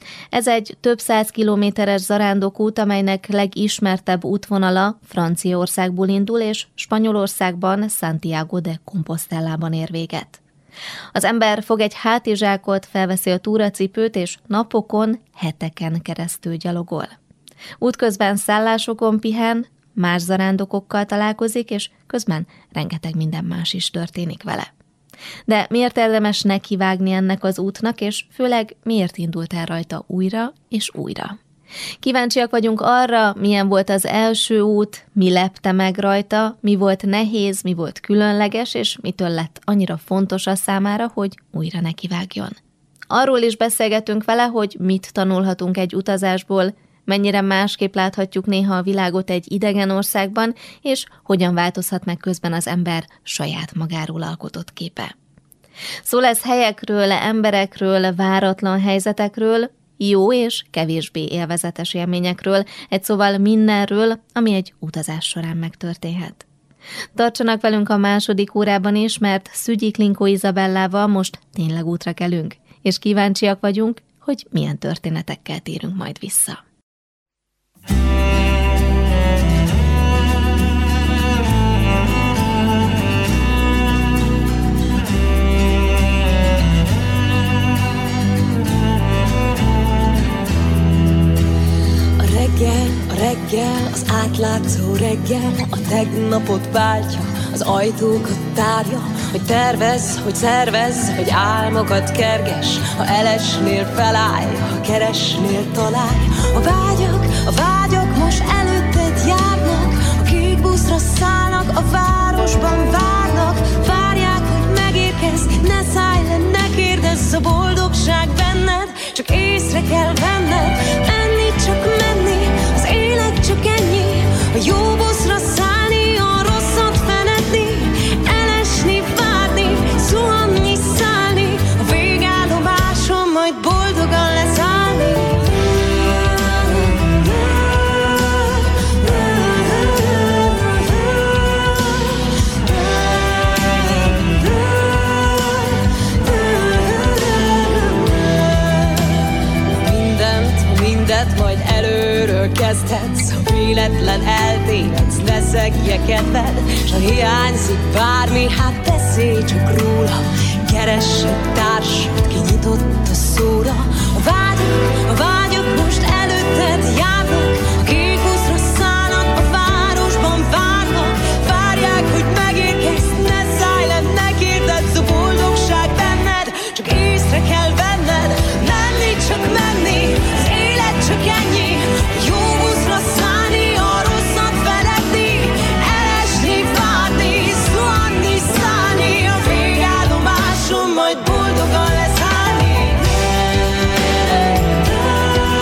Ez egy több 100 kilométeres zarándokút, amelynek legismertebb útvonala Franciaországból indul, és Spanyolországban Santiago de Compostelában ér véget. Az ember fog egy hátizsákot, felveszi a túracipőt, és napokon, heteken keresztül gyalogol. Útközben szállásokon pihen, más zarándokokkal találkozik, és közben rengeteg minden más is történik vele. De miért érdemes nekivágni ennek az útnak, és főleg miért indult el rajta újra és újra? Kíváncsiak vagyunk arra, milyen volt az első út, mi lepte meg rajta, mi volt nehéz, mi volt különleges, és mitől lett annyira fontos a számára, hogy újra nekivágjon. Arról is beszélgetünk vele, hogy mit tanulhatunk egy utazásból, mennyire másképp láthatjuk néha a világot egy idegen országban, és hogyan változhat meg közben az ember saját magáról alkotott képe. Szó lesz helyekről, emberekről, váratlan helyzetekről, jó és kevésbé élvezetes élményekről, egy szóval mindenről, ami egy utazás során megtörténhet. Tartsanak velünk a második órában is, mert Szügyi Klinkó Izabellával most tényleg útra kelünk, és kíváncsiak vagyunk, hogy milyen történetekkel térünk majd vissza. A reggel, az átlátszó reggel, a tegnapot váltja, az ajtókat tárja, hogy tervezz, hogy szervezz, hogy álmokat kerges, ha elesnél felállj, ha keresnél találj. A vágyak most előtted járnak, a kék buszra szállnak, a városban várnak, várják, hogy megérkezz, ne szállj le, ne kérdezz, a boldogság benned, csak észre kell venned, menni, csak menni, az élet csak ennyi, a jó buszra szállni, a rosszat fenedni, elesni, várni, zuhanni, szállni, a végállomáson majd boldogan leszállni. Mindent majd előről kezdhetsz, ha véletlen eltévedsz, ne szegje kedved, s ha hiányzik bármi, hát beszélj csak róla, keress egy társat, ki nyitott a szóra. A vágyok most előtted járnak, a kék buszra szállnak, a városban várnak, várják, hogy megérkezz, ne szállj le, ne kérdezz, a boldogság benned, csak észre kell venned, menni, csak menni, az élet csak ennyi, jó buszra szállni, a rosszat feledni, elesni, várni, zuhanni, szállni, a végállomáson majd boldogan leszállni.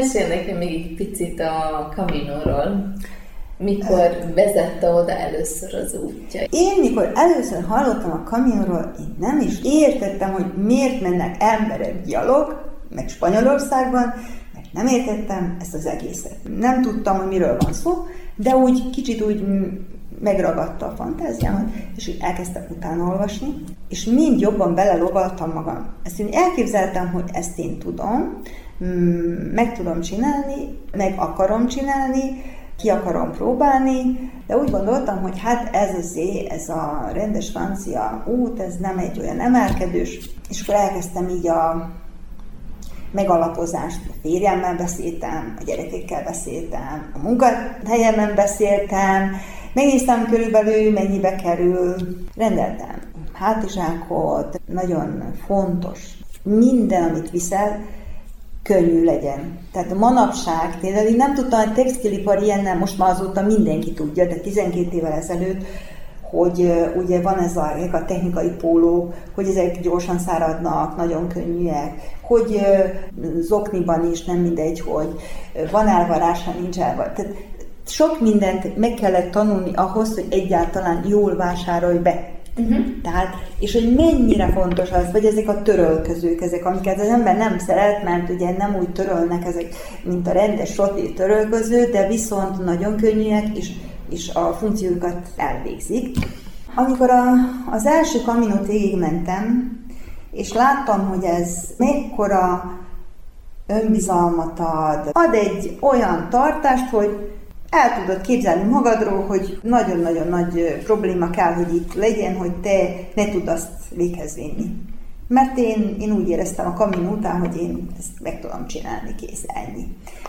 Mesélj nekem még egy picit a Caminoról. Mikor vezette oda először az útja? Én mikor először hallottam a Caminoról, én nem is értettem, hogy miért mennek emberek gyalog, meg Spanyolországban, mert nem értettem ezt az egészet. Nem tudtam, hogy miről van szó, de úgy kicsit úgy megragadta a fantáziámat, és úgy elkezdtem utána olvasni, és mind jobban belelogaltam magam. Ezt én elképzeltem, hogy ezt én tudom, meg tudom csinálni, meg akarom csinálni, ki akarom próbálni, de úgy gondoltam, hogy hát ez a rendes francia út, ez nem egy olyan emelkedős, és akkor elkezdtem így a megalapozást. A férjemmel beszéltem, a gyerekekkel beszéltem, a munkahelyemen beszéltem, megnéztem körülbelül, mennyibe kerül, rendeltem hátizsákot, nagyon fontos, minden, amit viszel, könnyű legyen. Tehát manapság, például én nem tudtam, hogy textilipar ilyennel, most már azóta mindenki tudja, de 12 évvel ezelőtt, hogy ugye van ez a technikai pólók, hogy ezek gyorsan száradnak, nagyon könnyűek, hogy zokniban is nem mindegy, hogy van elvarás, ha nincs elvarás. Tehát sok mindent meg kellett tanulni ahhoz, hogy egyáltalán jól vásárolj be. Tehát, és hogy mennyire fontos az, vagy ezek a törölközők, ezek, amiket az ember nem szeret, mert ugye nem úgy törölnek ezek, mint a rendes rotír törölköző, de viszont nagyon könnyűek, és a funkciókat elvégzik. Amikor az első Caminót végigmentem, és láttam, hogy ez mekkora önbizalmat ad egy olyan tartást, hogy el tudod képzelni magadról, hogy nagyon-nagyon nagy probléma kell, hogy itt legyen, hogy te ne tudd azt véghez vinni. Mert én úgy éreztem a Camino után, hogy én ezt meg tudom csinálni, kész, ennyi.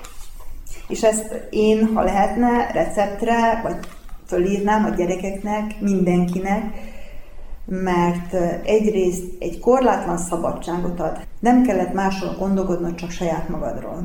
És ezt én, ha lehetne, receptre, vagy fölírnám a gyerekeknek, mindenkinek, mert egyrészt egy korlátlan szabadságot ad. Nem kellett másról gondolkodnod, csak saját magadról.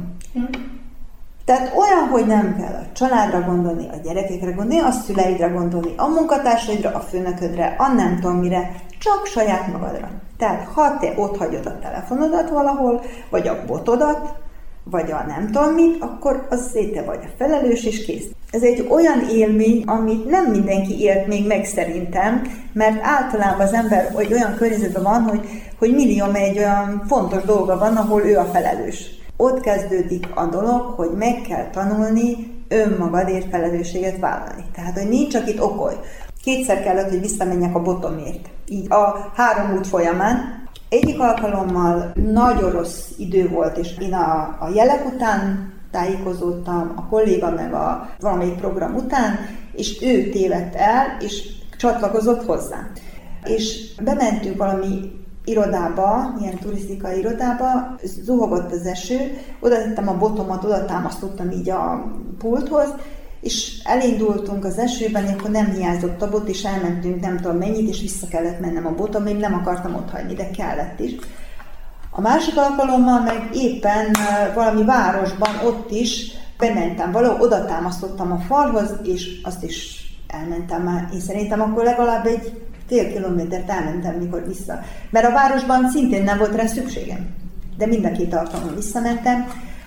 Tehát olyan, hogy nem kell a családra gondolni, a gyerekekre gondolni, a szüleidre gondolni, a munkatársaidra, a főnöködre, a nem tudom mire, csak saját magadra. Tehát ha te ott hagyod a telefonodat valahol, vagy a botodat, vagy a nem tudom mit, akkor az te vagy a felelős, és kész. Ez egy olyan élmény, amit nem mindenki élt még meg szerintem, mert általában az ember olyan környezetben van, hogy millió egy olyan fontos dolga van, ahol ő a felelős. Ott kezdődik a dolog, hogy meg kell tanulni önmagadért felelősséget vállalni. Tehát, hogy nincs csak itt okoly. 2-szer kellett, hogy visszamenjek a botomért. Így a 3 út folyamán. Egyik alkalommal nagyon rossz idő volt, és én a jelek után tájékozódtam, a kolléga meg a valamelyik program után, és ő tévedt el, és csatlakozott hozzá. És bementünk valami irodába, ilyen turisztikai irodába, zuhogott az eső, oda tettem a botomat, oda támasztottam így a pulthoz, és elindultunk az esőben, akkor nem hiányzott a bot, és elmentünk nem tudom mennyit, és vissza kellett mennem a botom, én nem akartam ott hagyni, de kellett is. A másik alkalommal meg éppen valami városban, ott is bementem valahol, oda támasztottam a falhoz, és azt is elmentem már. Én szerintem akkor legalább egy fél kilométert elmentem, mikor vissza. Mert a városban szintén nem volt rá szükségem. De mind a 2 alkalommal visszamentem.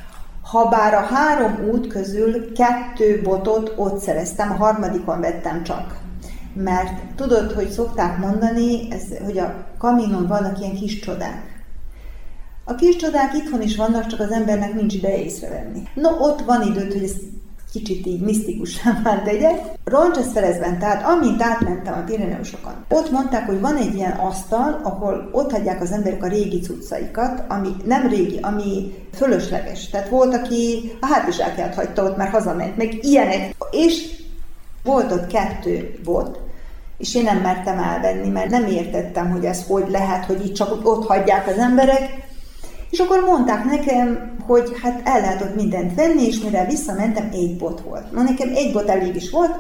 Habár a 3 út közül 2 botot ott szereztem, a 3. vettem csak. Mert tudod, hogy szokták mondani, hogy a Caminon vannak ilyen kis csodák. A kis csodák itthon is vannak, csak az embernek nincs ideje észrevenni. No, ott van időt, hogy ezt kicsit így misztikusan már tegyek. Roncesvalesben, tehát amint átmentem a Pireneusokon, ott mondták, hogy van egy ilyen asztal, ahol ott hagyják az emberek a régi cuccaikat, ami nem régi, ami fölösleges. Tehát volt, aki a hátizsákját hagyta ott, már hazament, meg ilyenek. És volt ott 2 bot, és én nem mertem elvenni, mert nem értettem, hogy ez hogy lehet, hogy itt csak ott hagyják az emberek. És akkor mondták nekem, hogy hát el lehet ott mindent venni, és mire visszamentem, 1 bot volt. Na nekem 1 bot elég is volt,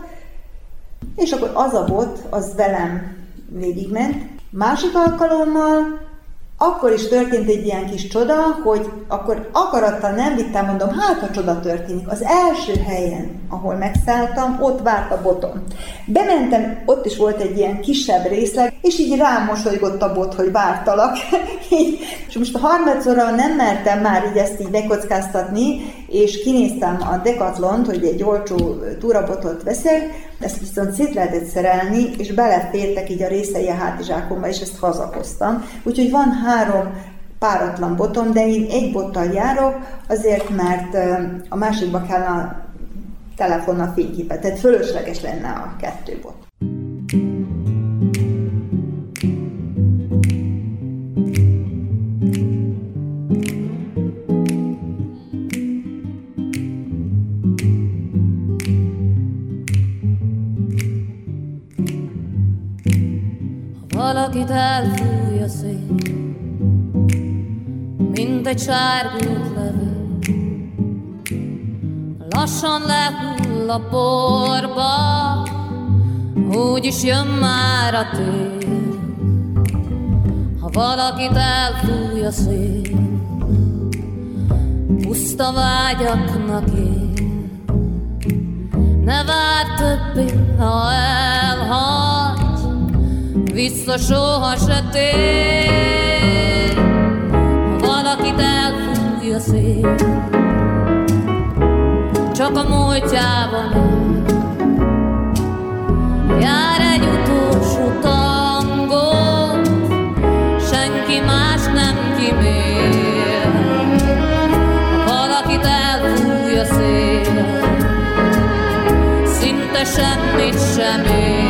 és akkor az a bot, az velem végigment. Másik alkalommal akkor is történt egy ilyen kis csoda, hogy akkor akarattal nem vittem, mondom, hát a csoda történik. Az első helyen, ahol megszálltam, ott várt a botom. Bementem, ott is volt egy ilyen kisebb részleg, és így rám mosolygott a bot, hogy vártalak. És most a 3-szorra nem mertem már így ezt így bekockáztatni, és kinéztem a Decathlont, hogy egy olcsó túrabotot veszek, ezt viszont szét lehetett szerelni, és belefértek így a részei a hátizsákomba, és ezt hazahoztam. Úgyhogy van 3 páratlan botom, de én egy bottal járok, azért, mert a másikba kell a telefonnal fényképet, tehát fölösleges lenne a 2 bot. Valakit elfúj a szél, mint egy sárgult levél, lassan lehull a porba, úgyis jön már a tél. Ha valakit elfúj a szél, puszta vágyaknak él, ne várj többé, ha elhagy, vissza soha se tér. Ha valakit elfúj a szél, csak a múltjában él, jár egy utolsó tangot, senki más nem kimér. Ha valakit elfúj a szél, szinte semmit sem ér.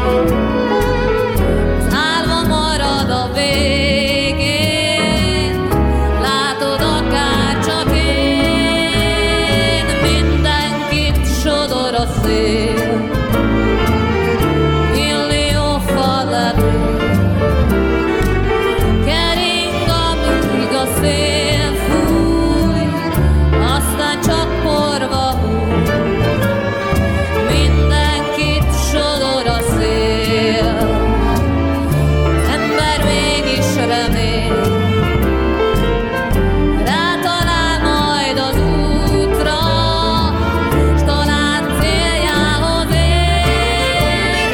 Végén látod akár csak én, mindenkit sodor a szél, millió fa levél, kering amíg a szél fúj, aztán csak porba húj, mindenkit sodor a szél. Rátalál majd az útra, s talán céljához ér.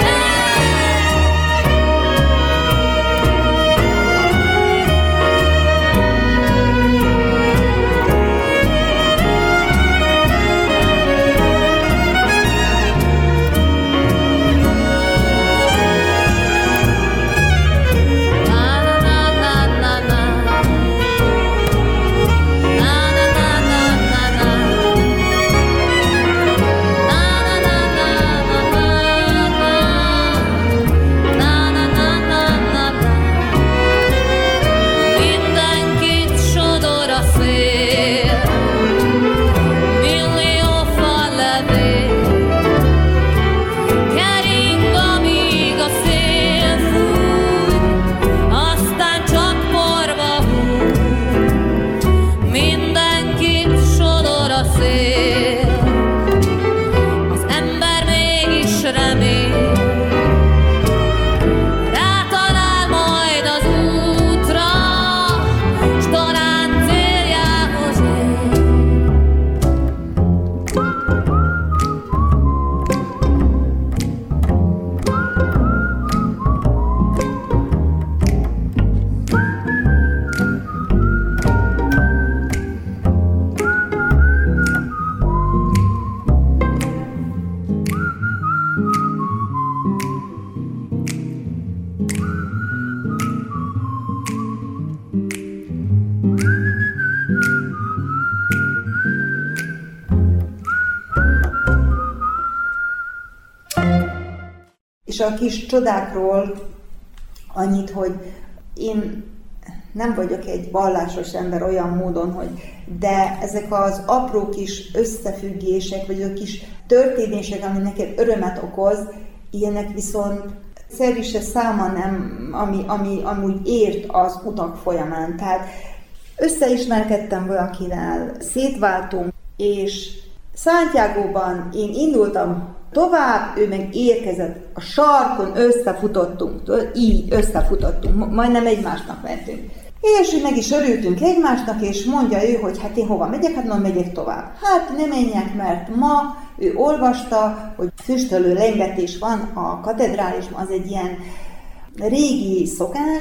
És a kis csodákról annyit, hogy én nem vagyok egy vallásos ember olyan módon, hogy de ezek az apró kis összefüggések, vagy a kis történések, ami nekem örömet okoz, ilyenek viszont szervise száma nem, ami amúgy ért az utak folyamán. Tehát összeismerkedtem valakivel, szétváltunk, és Santiagoban én indultam tovább, ő meg érkezett, a sarkon összefutottunk, így összefutottunk, majdnem egymásnak mentünk. És meg is örültünk egymásnak, és mondja ő, hogy hát én hova megyek, hát nem megyek tovább. Hát nem menjek, mert ma ő olvasta, hogy füstölő lengetés van a katedrálisban, az egy ilyen régi szokás,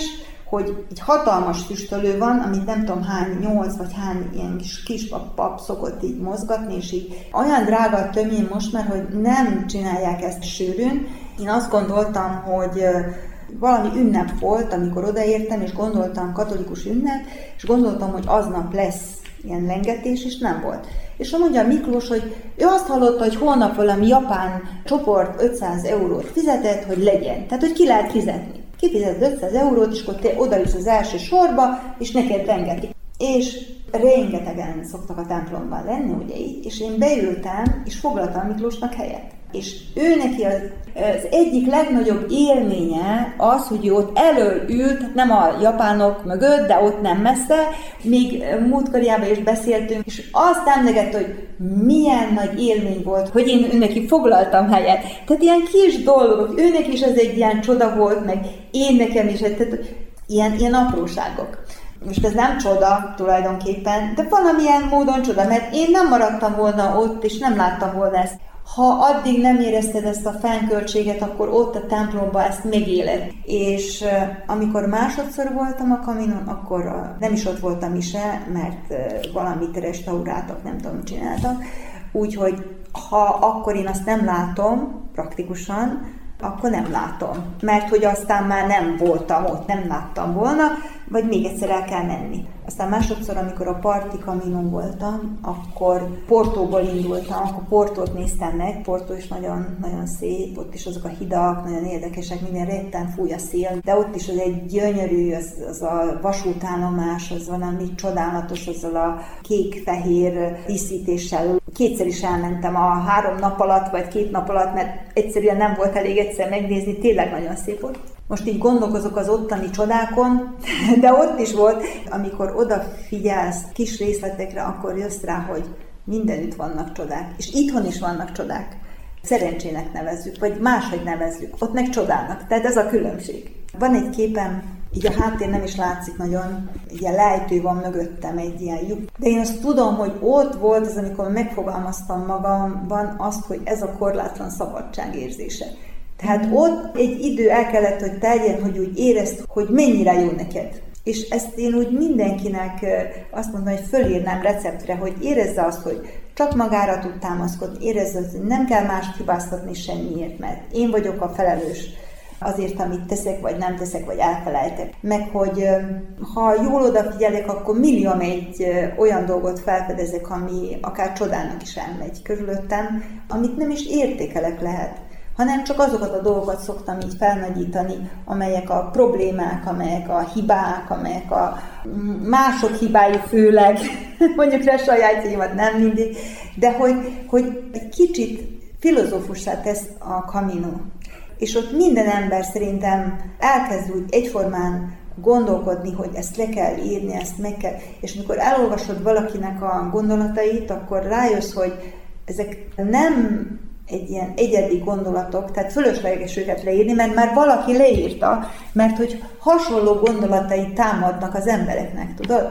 hogy egy hatalmas füstölő van, amit nem tudom hány, 8 vagy hány ilyen kis pap szokott így mozgatni, és így olyan drága a tömjén most már, hogy nem csinálják ezt sűrűn. Én azt gondoltam, hogy valami ünnep volt, amikor odaértem, és gondoltam katolikus ünnep, és gondoltam, hogy aznap lesz ilyen lengetés, és nem volt. És mondja Miklós, hogy ő azt hallotta, hogy holnap valami japán csoport 500 eurót fizetett, hogy legyen. Tehát, hogy ki lehet fizetni. Kifizetett 500 eurót, és akkor te odaülsz az első sorba, és neked rengetik. És rengetegen szoktak a templomban lenni, ugye így, és én beültem, és foglaltam Miklósnak helyet. És ő neki az egyik legnagyobb élménye az, hogy ő ott elől ült, nem a japánok mögött, de ott nem messze, még múltkoriában is beszéltünk, és azt emlegette, hogy milyen nagy élmény volt, hogy én neki foglaltam helyet. Tehát ilyen kis dolgok, őnek is ez egy ilyen csoda volt, meg én nekem is, tehát ilyen apróságok. Most ez nem csoda tulajdonképpen, de valamilyen módon csoda, mert én nem maradtam volna ott, és nem láttam volna ezt. Ha addig nem érezted ezt a fennköltséget, akkor ott a templomban ezt megéled. És amikor másodszor voltam a Kaminon, akkor nem is ott voltam mise, mert valamit restauráltak, nem tudom, csináltak. Úgyhogy ha akkor én azt nem látom praktikusan, akkor nem látom. Mert hogy aztán már nem voltam ott, nem láttam volna, vagy még egyszer el kell menni. Aztán másodszor, amikor a parti Kaminon voltam, akkor Portóból indultam, akkor Portót néztem meg, Portó is nagyon, nagyon szép, ott is azok a hidak, nagyon érdekesek, minden retten fúj a szél, de ott is az egy gyönyörű, az a vasútállomás, az valami csodálatos, azzal a kék-fehér díszítéssel. Kétszer is elmentem a 3 nap alatt, vagy 2 nap alatt, mert egyszerűen nem volt elég egyszer megnézni, tényleg nagyon szép volt. Most így gondolkozok az ottani csodákon, de ott is volt, amikor odafigyelsz kis részletekre, akkor jössz rá, hogy mindenütt vannak csodák. És itthon is vannak csodák. Szerencsének nevezzük, vagy máshogy nevezzük. Ott meg csodának. Tehát ez a különbség. Van egy képem, így a háttér nem is látszik nagyon, ilyen lejtő van mögöttem, egy ilyen lyuk. De én azt tudom, hogy ott volt az, amikor megfogalmaztam magamban azt, hogy ez a korlátlan szabadság érzése. Tehát ott egy idő el kellett, hogy teljen, hogy úgy érezd, hogy mennyire jó neked. És ezt én úgy mindenkinek azt mondom, hogy fölírnám receptre, hogy érezze azt, hogy csak magára tud támaszkodni, érezze azt, hogy nem kell mást hibáztatni semmiért, mert én vagyok a felelős azért, amit teszek, vagy nem teszek, vagy elfelejtek. Meg, hogy ha jól odafigyelek, akkor millió egy olyan dolgot felfedezek, ami akár csodának is elmegy körülöttem, amit nem is értékelek lehet, hanem csak azokat a dolgokat szoktam így felnagyítani, amelyek a problémák, amelyek a hibák, amelyek a mások hibái főleg, mondjuk rá sajátjaimat nem mindig, de hogy egy kicsit filozófussá tesz a Camino. És ott minden ember szerintem elkezd úgy egyformán gondolkodni, hogy ezt le kell írni, ezt meg kell, és amikor elolvasod valakinek a gondolatait, akkor rájössz, hogy ezek nem egy ilyen egyedi gondolatok, tehát fölösleges őket leírni, mert már valaki leírta, mert hogy hasonló gondolatai támadnak az embereknek, tudod?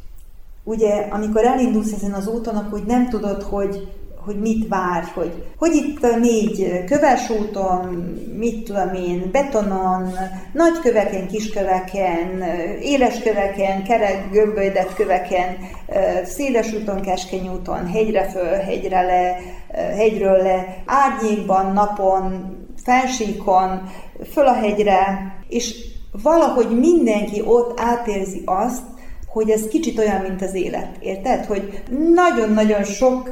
Ugye, amikor elindulsz ezen az úton, akkor nem tudod, hogy mit vár, hogy itt 4 köves úton, mit tudom én, betonon, nagy köveken, kis köveken, éles köveken, kerek, gömbölydett köveken, széles úton, keskeny úton, hegyre föl, hegyre le, hegyről le, árnyékban, napon, fensíkon, föl a hegyre, és valahogy mindenki ott átérzi azt, hogy ez kicsit olyan, mint az élet, érted? Hogy nagyon-nagyon sok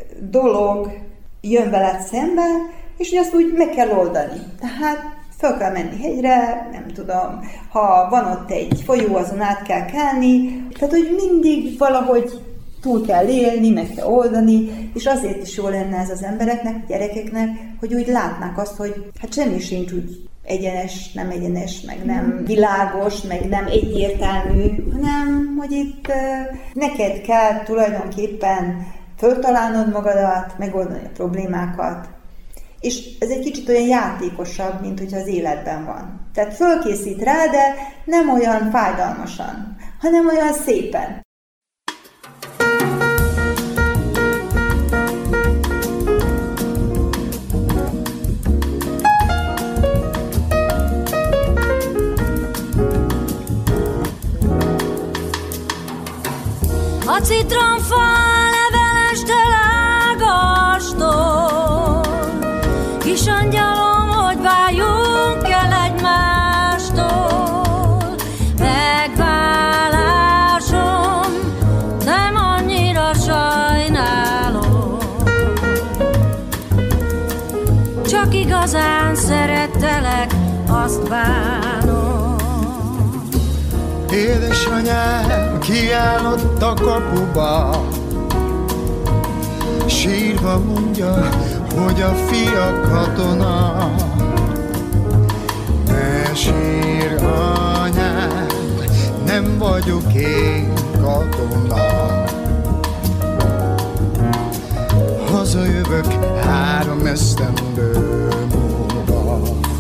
dolog jön veled szembe, és azt úgy meg kell oldani. Tehát fel kell menni hegyre, nem tudom, ha van ott egy folyó, azon át kell kelni, tehát hogy mindig valahogy túl kell élni, meg kell oldani, és azért is jó lenne ez az embereknek, gyerekeknek, hogy úgy látnák azt, hogy hát semmi sincs úgy egyenes, meg nem világos, meg nem egyértelmű, hanem hogy itt neked kell tulajdonképpen föltalálnod magadat, megoldani a problémákat. És ez egy kicsit olyan játékosabb, mint hogyha az életben van. Tehát fölkészít rá, de nem olyan fájdalmasan, hanem olyan szépen. citronfa levelestől ágastól. Kis angyalom, hogy váljunk el egymástól. Megválásom nem annyira sajnálom, csak igazán szerettelek, azt bánom. Édesanyám kiállott a kapuba, sírva mondja, hogy a fia katona. Ne sír, anyám, nem vagyok én katona. Hazajövök 3 esztendő múlva.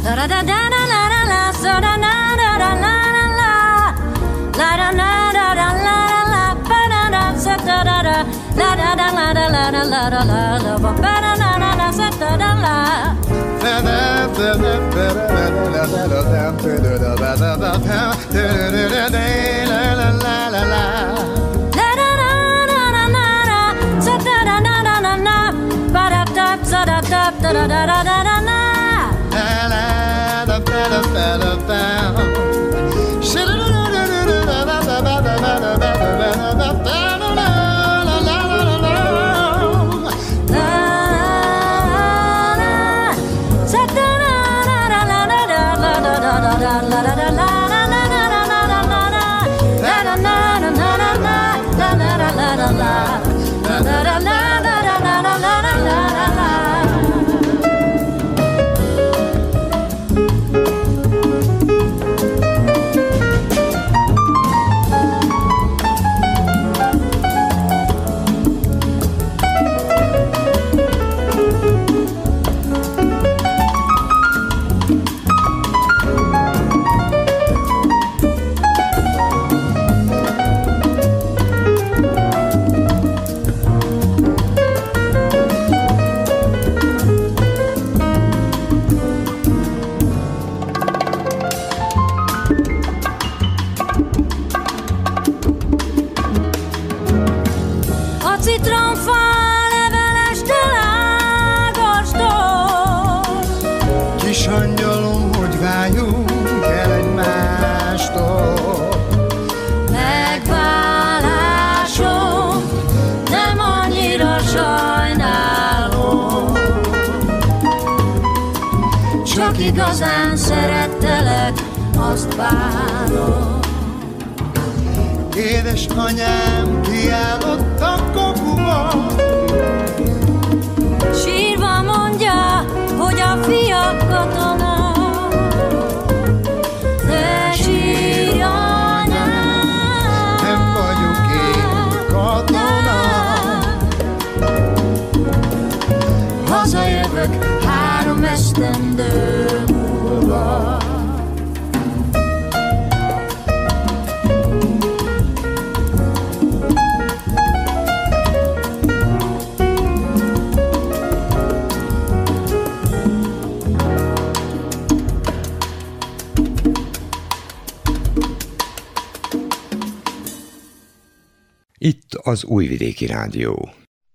Igazán szerettelek, azt bánom. Édesanyám kiállott a kapuba, sírva mondja, hogy a fia katona. Ne sírj, anyám, nem vagyok én katona. Hazajövök 3 esztendő múlva. Itt az Újvidéki Rádió.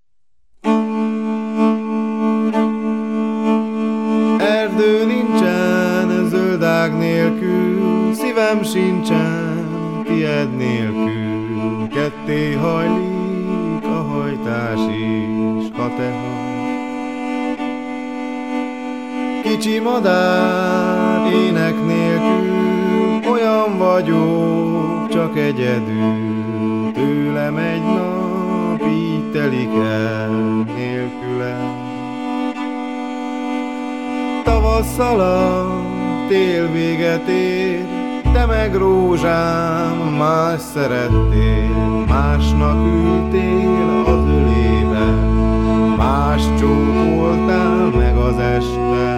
Erdő nincsen, zöldág nélkül, szívem sincsen, tied nélkül. Ketté hajlik a hajtás is, ha te hajt. Kicsi madár, ének nélkül, olyan vagyok, csak egyedül. Tőlem egy nap így telik el nélkülem. Tavasz alatt, tél véget ér, te meg rózsám, más szerettél, másnak ültél az ölében, más csókoltál meg az este.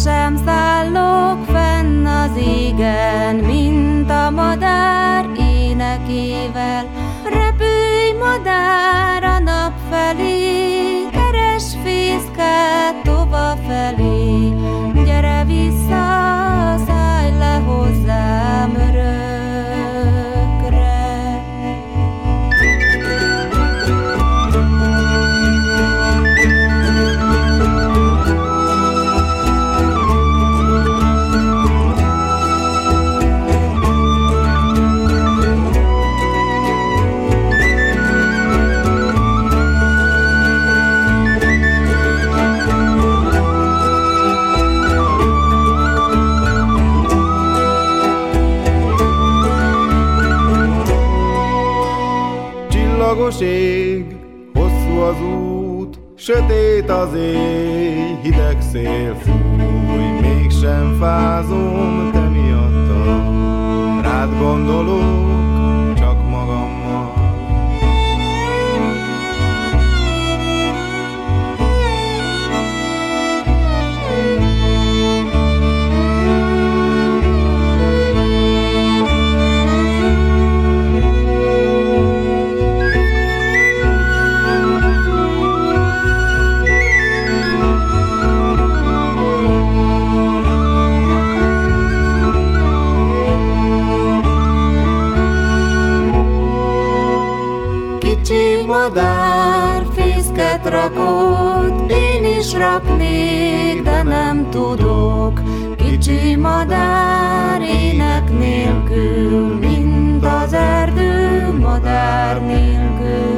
sosem szállok fenn az égen, mint a madár énekével. Repülj, madár, a nap felé, keres fészkát tova felé. Gyere vissza, szállj le hozzám örökre. Csillagos ég, hosszú az út, sötét az éj, hideg szél fúj, mégsem fázom te miattad. Rád gondolok, csak magammal. Kicsi madár fészket rakott, én is raknék, de nem tudok. Kicsi madár ének nélkül, mint az erdő madár nélkül.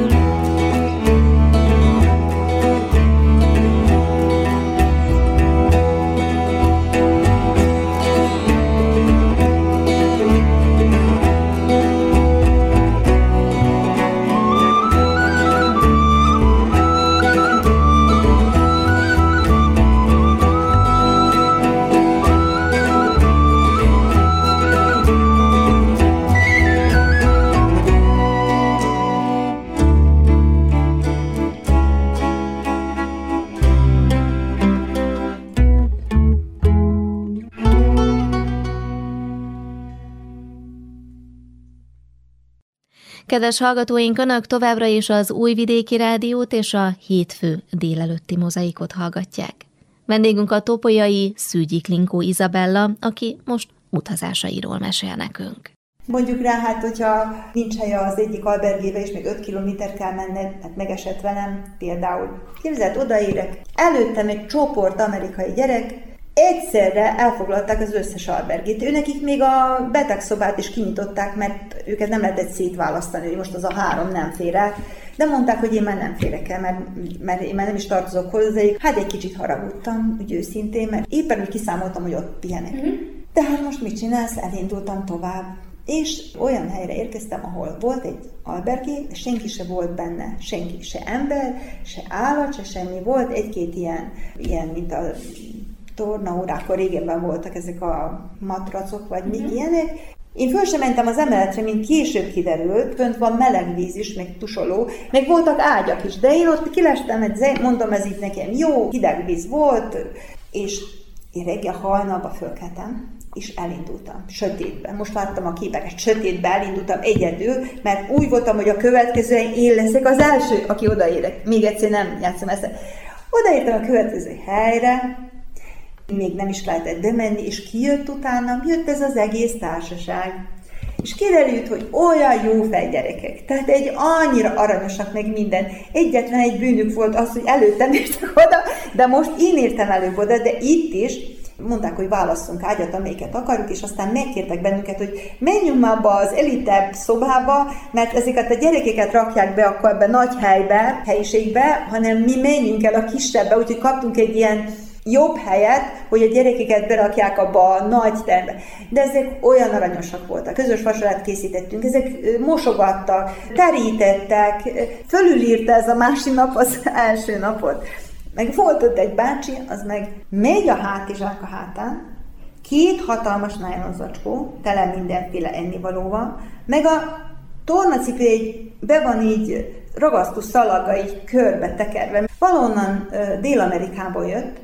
Kedves hallgatóink, Önök továbbra is az Újvidéki Rádiót és a hétfő délelőtti mozaikot hallgatják. Vendégünk a topolyai Szűgyi Klinkó Izabella, aki most utazásairól mesél nekünk. Mondjuk rá, hát hogyha nincs helye az egyik albergébe, és még 5 kilométer kell menned, hát megesett velem például. Képzeld, odaérek, előttem egy csoport amerikai gyerek, egyszerre elfoglalták az összes albergét. Őnekik még a betegszobát is kinyitották, mert őket nem lehetett szétválasztani, hogy most az a 3 nem fér el. De mondták, hogy én már nem férek el, mert én már nem is tartozok hozzájuk. Hát egy kicsit haragudtam, úgy őszintén, mert éppen úgy kiszámoltam, hogy ott pihenek. De hát most mit csinálsz? Elindultam tovább. És olyan helyre érkeztem, ahol volt egy albergé, de senki se volt benne. Senki, se ember, se állat, se semmi. Volt egy-két ilyen mint a tornaórákon régebben voltak ezek a matracok, vagy mik ilyenek. Én föl sem mentem az emeletre, mint később kiderült, fönt van meleg víz is, meg tusoló, meg voltak ágyak is, de én ott kilestem, mondom, ez itt nekem jó, hideg víz volt, és én reggel hajnalba fölkeltem, és elindultam, sötétben. Most láttam a képeket, sötétben elindultam egyedül, mert úgy voltam, hogy a következő én leszek az első, aki odaérek. Még egyszer nem játszom ezt. Odaértem a következő helyre, még nem is lehetett bemenni, és kijött utánam, jött ez az egész társaság. És kiderült, hogy olyan jó fejgyerekek. Tehát egy annyira aranyosak meg minden. Egyetlen egy bűnük volt az, hogy előttem értek oda, de most én értem előbb oda, de itt is mondták, hogy válasszunk ágyat, amelyiket akarjuk, és aztán megkértek bennünket, hogy menjünk már abba az elitebb szobába, mert ezeket a gyerekeket rakják be akkor ebbe nagy helyiségbe, hanem mi menjünk el a kisebbbe, úgyhogy kaptunk egy ilyen jobb helyet, hogy a gyerekeket berakják abba a nagy termbe. De ezek olyan aranyosak voltak. Közös vacsorát készítettünk, ezek mosogattak, terítettek, fölülírta ez a másik nap az első napot. Meg volt ott egy bácsi, az meg megy a hátizsák a hátán, 2 hatalmas nájlonzacskó, tele mindenféle ennivalóval, meg a tornacipő be van így ragasztó szalaga így körbe tekerve. Valonnan Dél-Amerikából jött,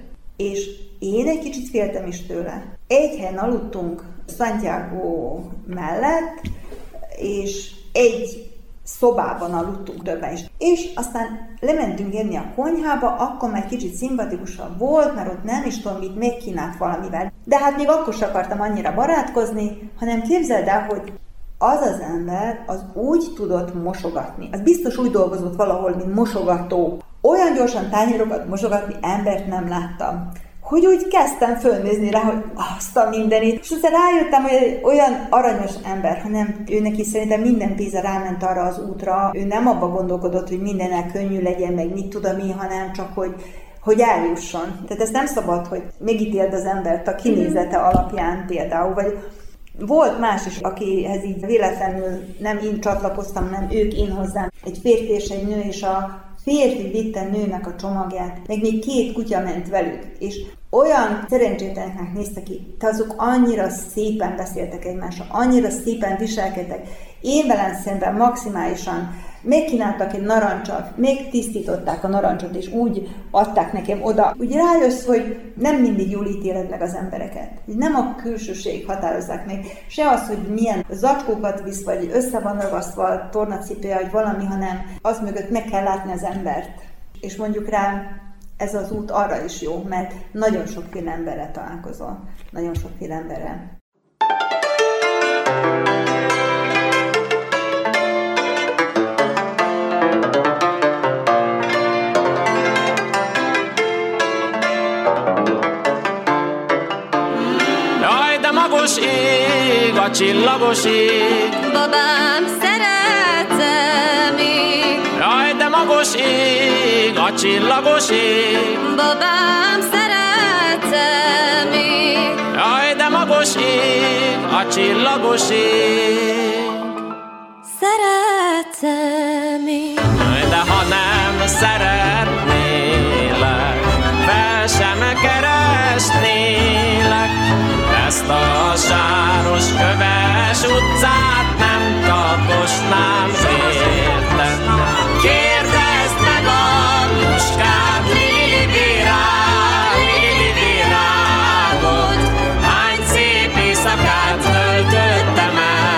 és én egy kicsit féltem is tőle. Egy helyen aludtunk Santiago mellett, és egy szobában aludtunk többen is. És aztán lementünk enni a konyhába, akkor már kicsit szimpatikusabb volt, mert ott nem is tudom, mit megkínált valamivel. De hát még akkor sem akartam annyira barátkozni, hanem képzeld el, hogy az az ember az úgy tudott mosogatni. Az biztos úgy dolgozott valahol, mint mosogató. Olyan gyorsan tányérokat mosogatni embert nem láttam. Hogy úgy kezdtem fölnézni rá, hogy azt a mindenit. És aztán rájöttem, hogy olyan aranyos ember, hanem ő neki szerintem minden pénze ráment arra az útra. Ő nem abba gondolkodott, hogy mindennel könnyű legyen, meg mit tudom én, hanem csak, hogy eljusson. Tehát ez nem szabad, hogy megítéld az embert a kinézete alapján például, vagy volt más is, akihez így véletlenül nem én csatlakoztam, nem ők én hozzám. Egy férfi és egy nő, és a férfi vitte nőnek a csomagját, meg még 2 kutya ment velük, és olyan szerencsétleneknek néztek ki, de azok annyira szépen beszéltek egymással, annyira szépen viselkedtek. Én velem szemben maximálisan megkínáltak egy narancsot, megtisztították a narancsot, és úgy adták nekem oda. Úgy rájössz, hogy nem mindig jól ítéled meg az embereket. Nem a külsőség határozzák meg, se az, hogy milyen zacskókat visz, vagy össze van ragasztva a tornacipője, vagy valami, hanem az mögött meg kell látni az embert. És mondjuk rá, ez az út arra is jó, mert nagyon sokféle emberrel találkozol. Nagyon sokféle emberrel. Magos ég, a csillagos ég, babám, szeretem még. Jaj, de magos ég, a csillagos ég, babám, szeretem még. Jaj, de magos ég, a csillagos ég, szeretem még. Jaj, de ha nem szeretnélek, fel sem keresnélek, ezt a sáros köves utcát nem taposnám érted. Kérdezd meg anyuskát, Lili virágot, hány szép éjszakát töltöttem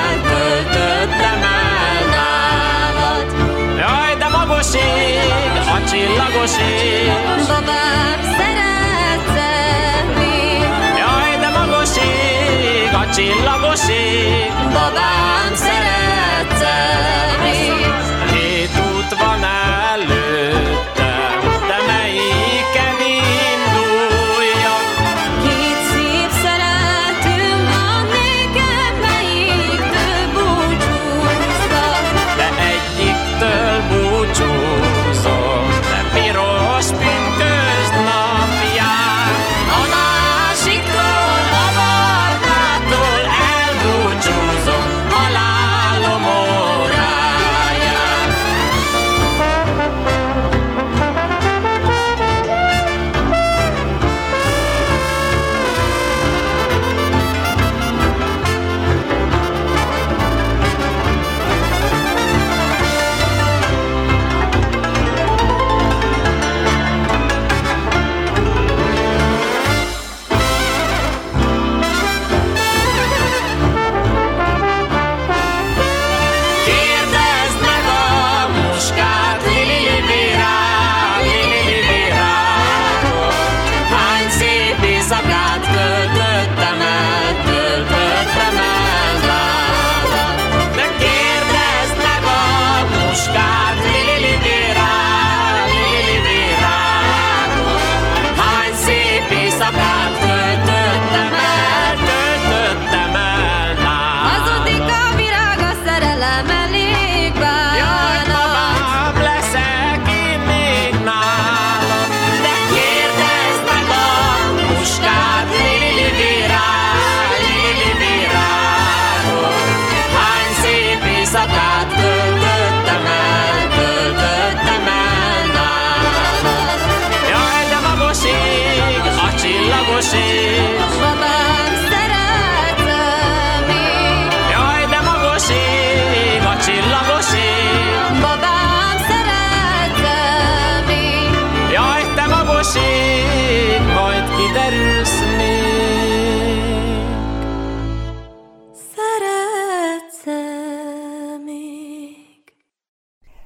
el nálad. Jaj, de magos ég, a csillagos ég, babám, szeretem még. Jaj, de magos ég, a csillagos ég, babám, szeretem még. 2 út van előttem, de melyiken induljak? 2 szép szeretőm van nékem, melyiktől búcsúzzak? De egyiktől búcsúzom, de piros pünkösd napján. A másiktól, a barátától elbúcsúzom,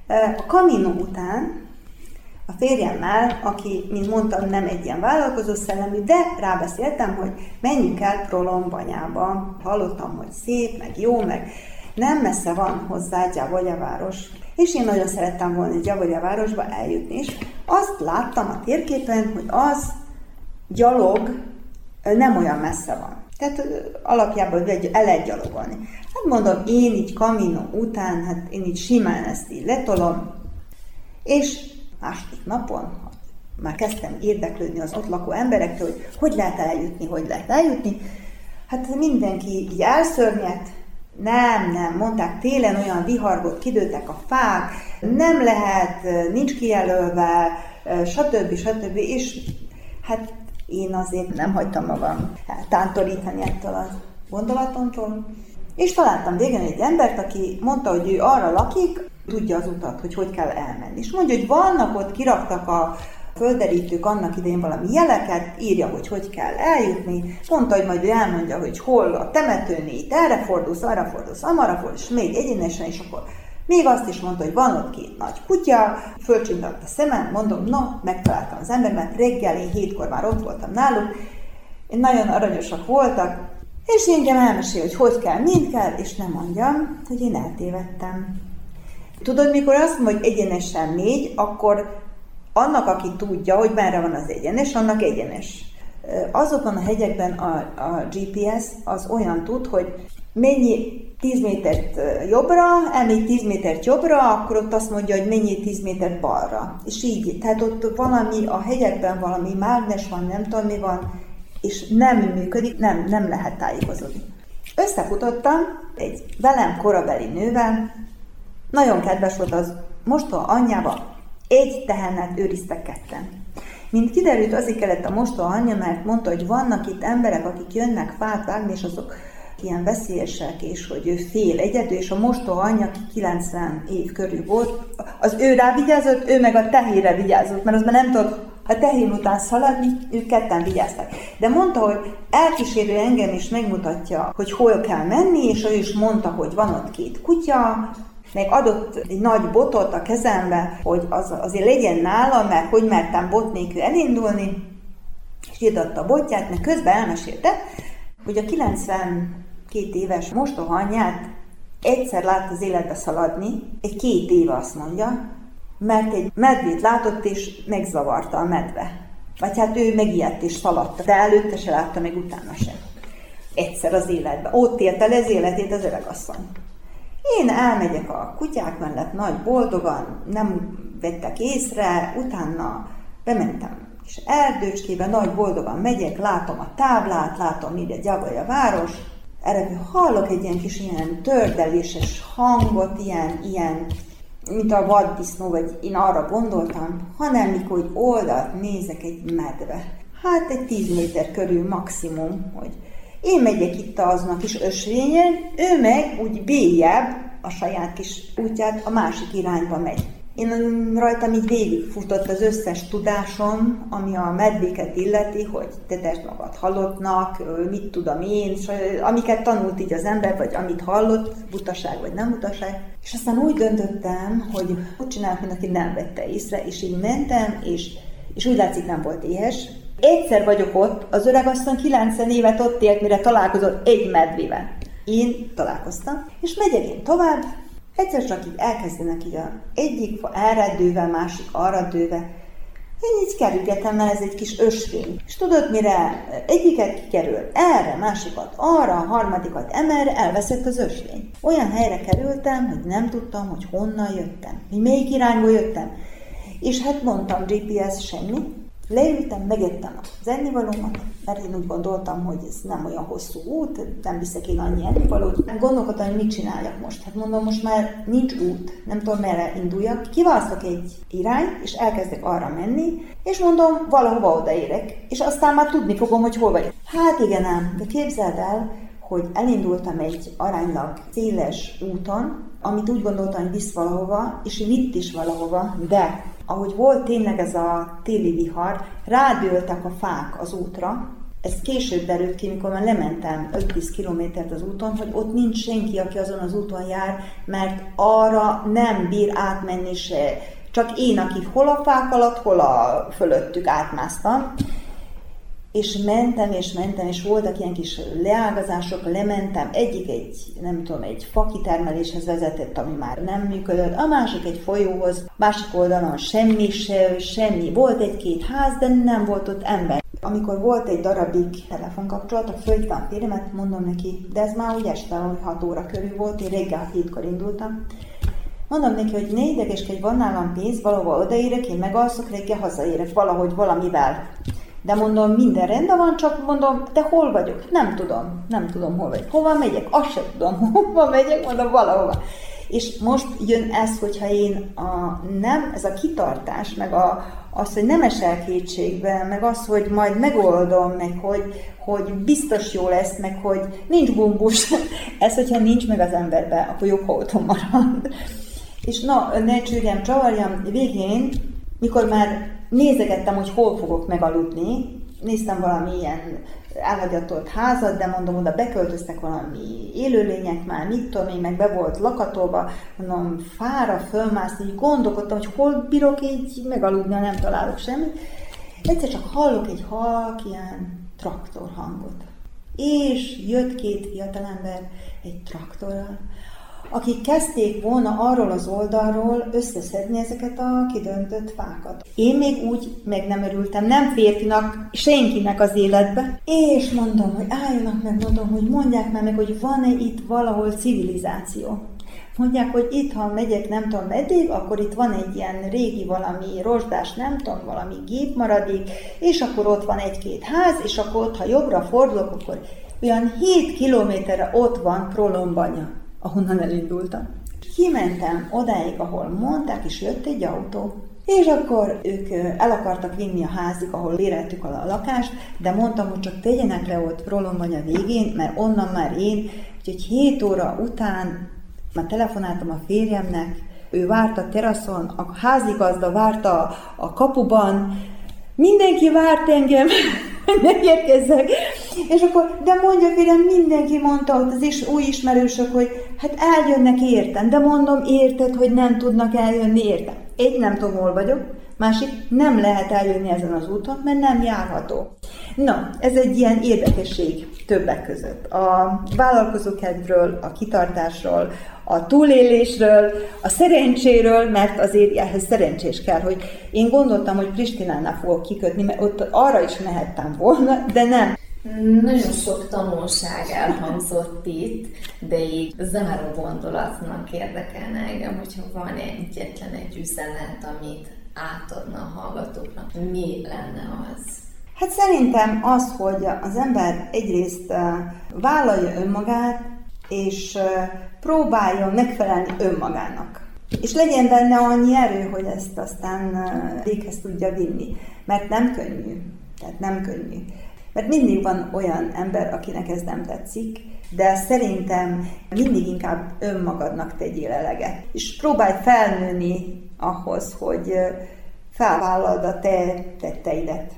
A Camino után a férjemmel, aki, mint mondtam, nem egy ilyen vállalkozó szellemű, de rábeszéltem, hogy menjünk el Prolombanyába. Hallottam, hogy szép, meg jó, meg nem messze van hozzá Gyavolya város. És én nagyon szerettem volna Gyavolya városba eljutni, és azt láttam a térképen, hogy az gyalog nem olyan messze van. Tehát alapjában el lehet gyalogolni. Hát mondom, én így Camino után, hát én így simán ezt így letolom, és második napon már kezdtem érdeklődni az ott lakó emberektől, hogy lehet eljutni. Hát mindenki így elszörnyedt, nem, mondták, télen olyan vihargott, kidőltek a fák, nem lehet, nincs kijelölve, stb. És hát én azért nem hagytam magam tántorítani ettől a gondolatomtól. És találtam végén egy embert, aki mondta, hogy ő arra lakik, tudja az utat, hogy kell elmenni. És mondja, hogy vannak ott, kiraktak a földerítők annak idején valami jeleket, írja, hogy kell eljutni. Mondta, hogy majd ő elmondja, hogy hol a temetőnél, itt erre fordulsz, arra fordulsz, amarra fordulsz, még egyenesen, és akkor még azt is mondta, hogy van ott 2 nagy kutya, fölcsindalt a szemem, mondom, megtaláltam az ember, mert reggel én 7-kor már ott voltam náluk, nagyon aranyosak voltak, és engem elmesél, hogy kell, mind kell, és nem mondjam, hogy én eltévedtem. Tudod, mikor azt mondom, hogy egyenesen 4, akkor annak, aki tudja, hogy merre van az egyenes, annak egyenes. Azokon a hegyekben a GPS az olyan tud, hogy mennyi 10 métert jobbra, elmegy 10 métert jobbra, akkor ott azt mondja, hogy mennyi 10 métert balra. És így, tehát ott valami, a hegyekben valami mágnes van, nem tudom mi van, és nem működik, nem lehet tájékozódni. Összefutottam egy velem korabeli nővel, nagyon kedves volt, az mostoha anyjába egy tehenet őriztek ketten. Mint kiderült, azért kellett a mostoha anyja, mert mondta, hogy vannak itt emberek, akik jönnek fát vágni, és azok ilyen veszélyesek, és hogy ő fél egyedül, és a mostoha anyja, aki 90 év körül volt, az ő rá vigyázott, ő meg a tehére vigyázott, mert az már nem tudott a tehén után szaladni, ők ketten vigyáztak. De mondta, hogy elkísérő engem is megmutatja, hogy hol kell menni, és ő is mondta, hogy van ott 2 kutya, meg adott egy nagy botot a kezembe, hogy az azért legyen nála, mert hogy mertem bot nélkül elindulni, és írdatta a botját, mert közben elmesélte, hogy a 92 éves mostoha anyját egyszer lát az életbe szaladni, egy 2 éve azt mondja, mert egy medvét látott, és megzavarta a medve. Vagy hát ő megijedt és szaladt, de előtte se látta, meg utána sem. Egyszer az életben. Ott élte el az életét az öregasszony. Én elmegyek a kutyák mellett nagy boldogan, nem vettek észre, utána bementem és erdőcskébe, nagy boldogan megyek, látom a táblát, látom ide Gyavolya város, erre hallok egy ilyen kis ilyen tördeléses hangot, ilyen mint a vaddisznó, vagy én arra gondoltam, hanem mikor hogy oldalt nézek egy medve. Hát egy 10 méter körül maximum, hogy én megyek itt azon a kis ösvényen, ő meg úgy bélyebb a saját kis útját a másik irányba megy. Én rajtam így végigfutott az összes tudásom, ami a medvéket illeti, hogy te tedd magad halottnak, mit tudom én, amiket tanult így az ember, vagy amit hallott, butaság vagy nem butaság. És aztán úgy döntöttem, hogy úgy csinálok, mint aki nem vette észre, és így mentem, és úgy látszik nem volt éhes. Egyszer vagyok ott, az öregasszony 90 évet ott élt, mire találkozott egy medvével. Én találkoztam, és megyek én tovább, egyszer csak így elkezdenek így egyik fa erre dőve, másik arra dőve. Én így kerülgetem, mert ez egy kis ösvény. És tudod, mire egyiket kikerül erre, másikat arra, harmadikat emelre, elveszett az ösvény. Olyan helyre kerültem, hogy nem tudtam, hogy honnan jöttem, hogy melyik irányból jöttem. És hát mondtam, GPS semmi. Leültem, megettem az ennivalómat, mert én úgy gondoltam, hogy ez nem olyan hosszú út, nem viszek én annyi ennivalót. Gondolkodtam, hogy mit csináljak most. Hát mondom, most már nincs út, nem tudom merre induljak. Kiválasztok egy irányt, és elkezdek arra menni, és mondom, valahova odaérek. És aztán már tudni fogom, hogy hol vagyok. Hát igen ám, de képzeld el, hogy elindultam egy aránylag széles úton, amit úgy gondoltam, hogy visz valahova, és vitt is valahova, de ahogy volt tényleg ez a téli vihar, rádőltek a fák az útra, Ez később derült ki, amikor már lementem 5-10 kilométert az úton, hogy ott nincs senki, aki azon az úton jár, mert arra nem bír átmenni se. Csak én, aki hol a fák alatt, hol a fölöttük átmásztam. És mentem, és voltak ilyen kis leágazások, lementem, egyik egy fakitermeléshez vezetett, ami már nem működött, a másik egy folyóhoz, másik oldalon semmi. Volt egy-két ház, de nem volt ott ember. Amikor volt egy darabig telefonkapcsolat, a fölhívtam férjemet, mondom neki, de ez már úgy este, 6 óra körül volt, én reggel 7-kor indultam. Mondom neki, hogy ne idegeskedj, van nálam pénz, valahova odaérek, én megalszok, reggel hazaérek valahogy valamivel. De mondom, minden rendben van, csak mondom, de hol vagyok? Nem tudom, hol vagyok. Hova megyek? Azt sem tudom, hova megyek, mondom, valahova. És most jön ez, hogyha én ez a kitartás, meg az, hogy nem esel kétségbe, meg az, hogy majd megoldom, meg hogy biztos jó lesz, meg hogy nincs gumbus. Ez, hogyha nincs meg az emberbe, akkor jobb, ha otthon marad. És ne csürjem, csavarjam, végén, mikor már nézegettem, hogy hol fogok megaludni, néztem valami ilyen elhagyatolt házat, de mondom, oda beköltöztek valami élőlények már, mit tudom én, meg be volt lakatolva, mondom, fára fölmászni, így gondolkodtam, hogy hol bírok így megaludni, nem találok semmit. Egyszer csak hallok egy halk ilyen traktorhangot. És jött 2 fiatalember egy traktorral, akik kezdték volna arról az oldalról összeszedni ezeket a kidöntött fákat. Én még úgy meg nem örültem, nem férfinak, senkinek az életbe, és mondom, hogy álljanak meg, hogy mondják meg, hogy van-e itt valahol civilizáció. Mondják, hogy itt, ha megyek nem tudom meddig, akkor itt van egy ilyen régi valami rozsdás, nem tudom, valami gépmaradék, és akkor ott van 1-2 ház, és akkor ott, ha jobbra fordulok, akkor olyan 7 kilométerre ott van Prolombanya, ahonnan elindultam. Kimentem odáig, ahol mondták, és jött egy autó. És akkor ők el akartak vinni a házig, ahol béreltük a lakást, de mondtam, hogy csak tegyenek le ott Prolombanya végén, mert onnan már én, úgyhogy 7 óra után már telefonáltam a férjemnek, ő várt a teraszon, a házigazda várta a kapuban, mindenki várt engem, hogy ne érkezzek. És akkor, de mondja férjem, mindenki mondta ott az új ismerősök, hogy hát eljönnek értem, de mondom, érted, hogy nem tudnak eljönni értem. Egy, nem tudom, hol vagyok, másik, nem lehet eljönni ezen az úton, mert nem járható. Na, ez egy ilyen érdekesség többek között. A vállalkozókedvről, a kitartásról, a túlélésről, a szerencséről, mert azért ehhez szerencsés kell, hogy én gondoltam, hogy Pristinánál fogok kikötni, mert ott arra is mehettem volna, de nem. Nagyon sok tanulság elhangzott itt, de így záró gondolatnak érdekelne engem, hogyha van egyetlen egy üzenet, amit átadna a hallgatóknak, mi lenne az? Hát szerintem az, hogy az ember egyrészt vállalja önmagát, és próbáljon megfelelni önmagának. És legyen benne annyi erő, hogy ezt aztán véghez tudja vinni. Mert nem könnyű. Tehát nem könnyű. Mert mindig van olyan ember, akinek ez nem tetszik, de szerintem mindig inkább önmagadnak tegyél eleget. És próbálj felnőni ahhoz, hogy felvállald a te tetteidet.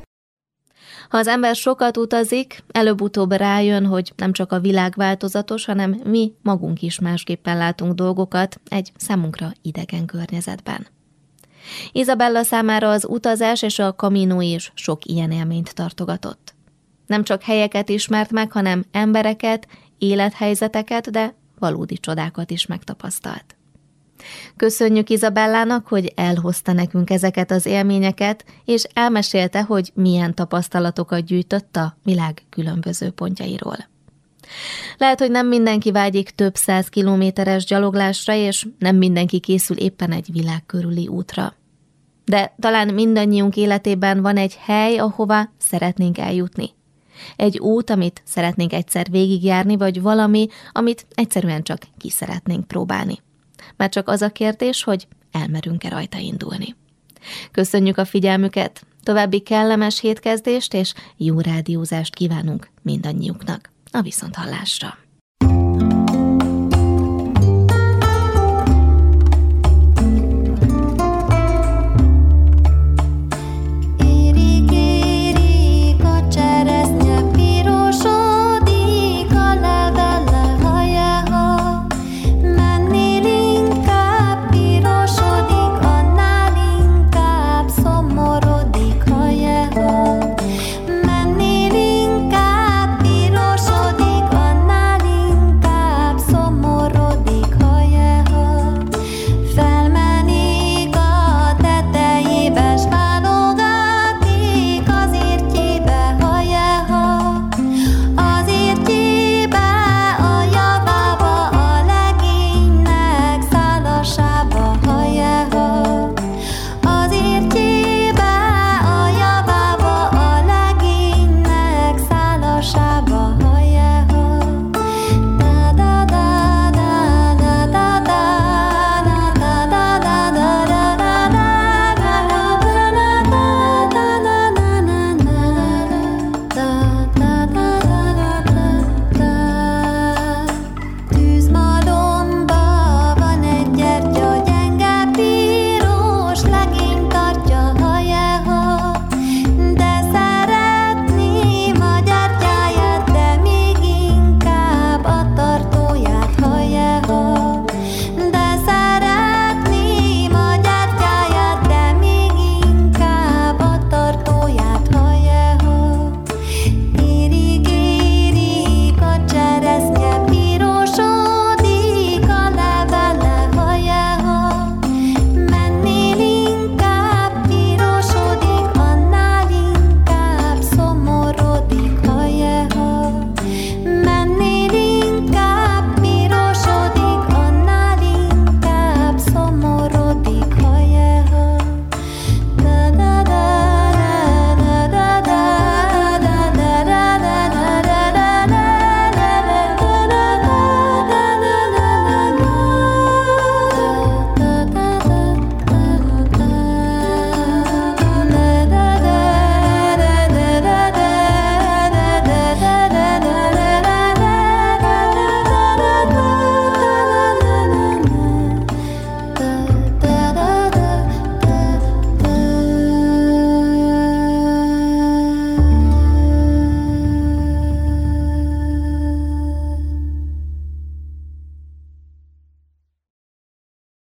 Ha az ember sokat utazik, előbb-utóbb rájön, hogy nem csak a világ változatos, hanem mi magunk is másképpen látunk dolgokat egy számunkra idegen környezetben. Izabella számára az utazás és a Camino is sok ilyen élményt tartogatott. Nem csak helyeket ismert meg, hanem embereket, élethelyzeteket, de valódi csodákat is megtapasztalt. Köszönjük Izabellának, hogy elhozta nekünk ezeket az élményeket, és elmesélte, hogy milyen tapasztalatokat gyűjtött a világ különböző pontjairól. Lehet, hogy nem mindenki vágyik több 100 kilométeres gyaloglásra, és nem mindenki készül éppen egy világ körüli útra. De talán mindannyiunk életében van egy hely, ahova szeretnénk eljutni. Egy út, amit szeretnénk egyszer végigjárni, vagy valami, amit egyszerűen csak ki szeretnénk próbálni. Már csak az a kérdés, hogy elmerünk-e rajta indulni. Köszönjük a figyelmüket, további kellemes hétkezdést és jó rádiózást kívánunk mindannyiuknak. A viszonthallásra!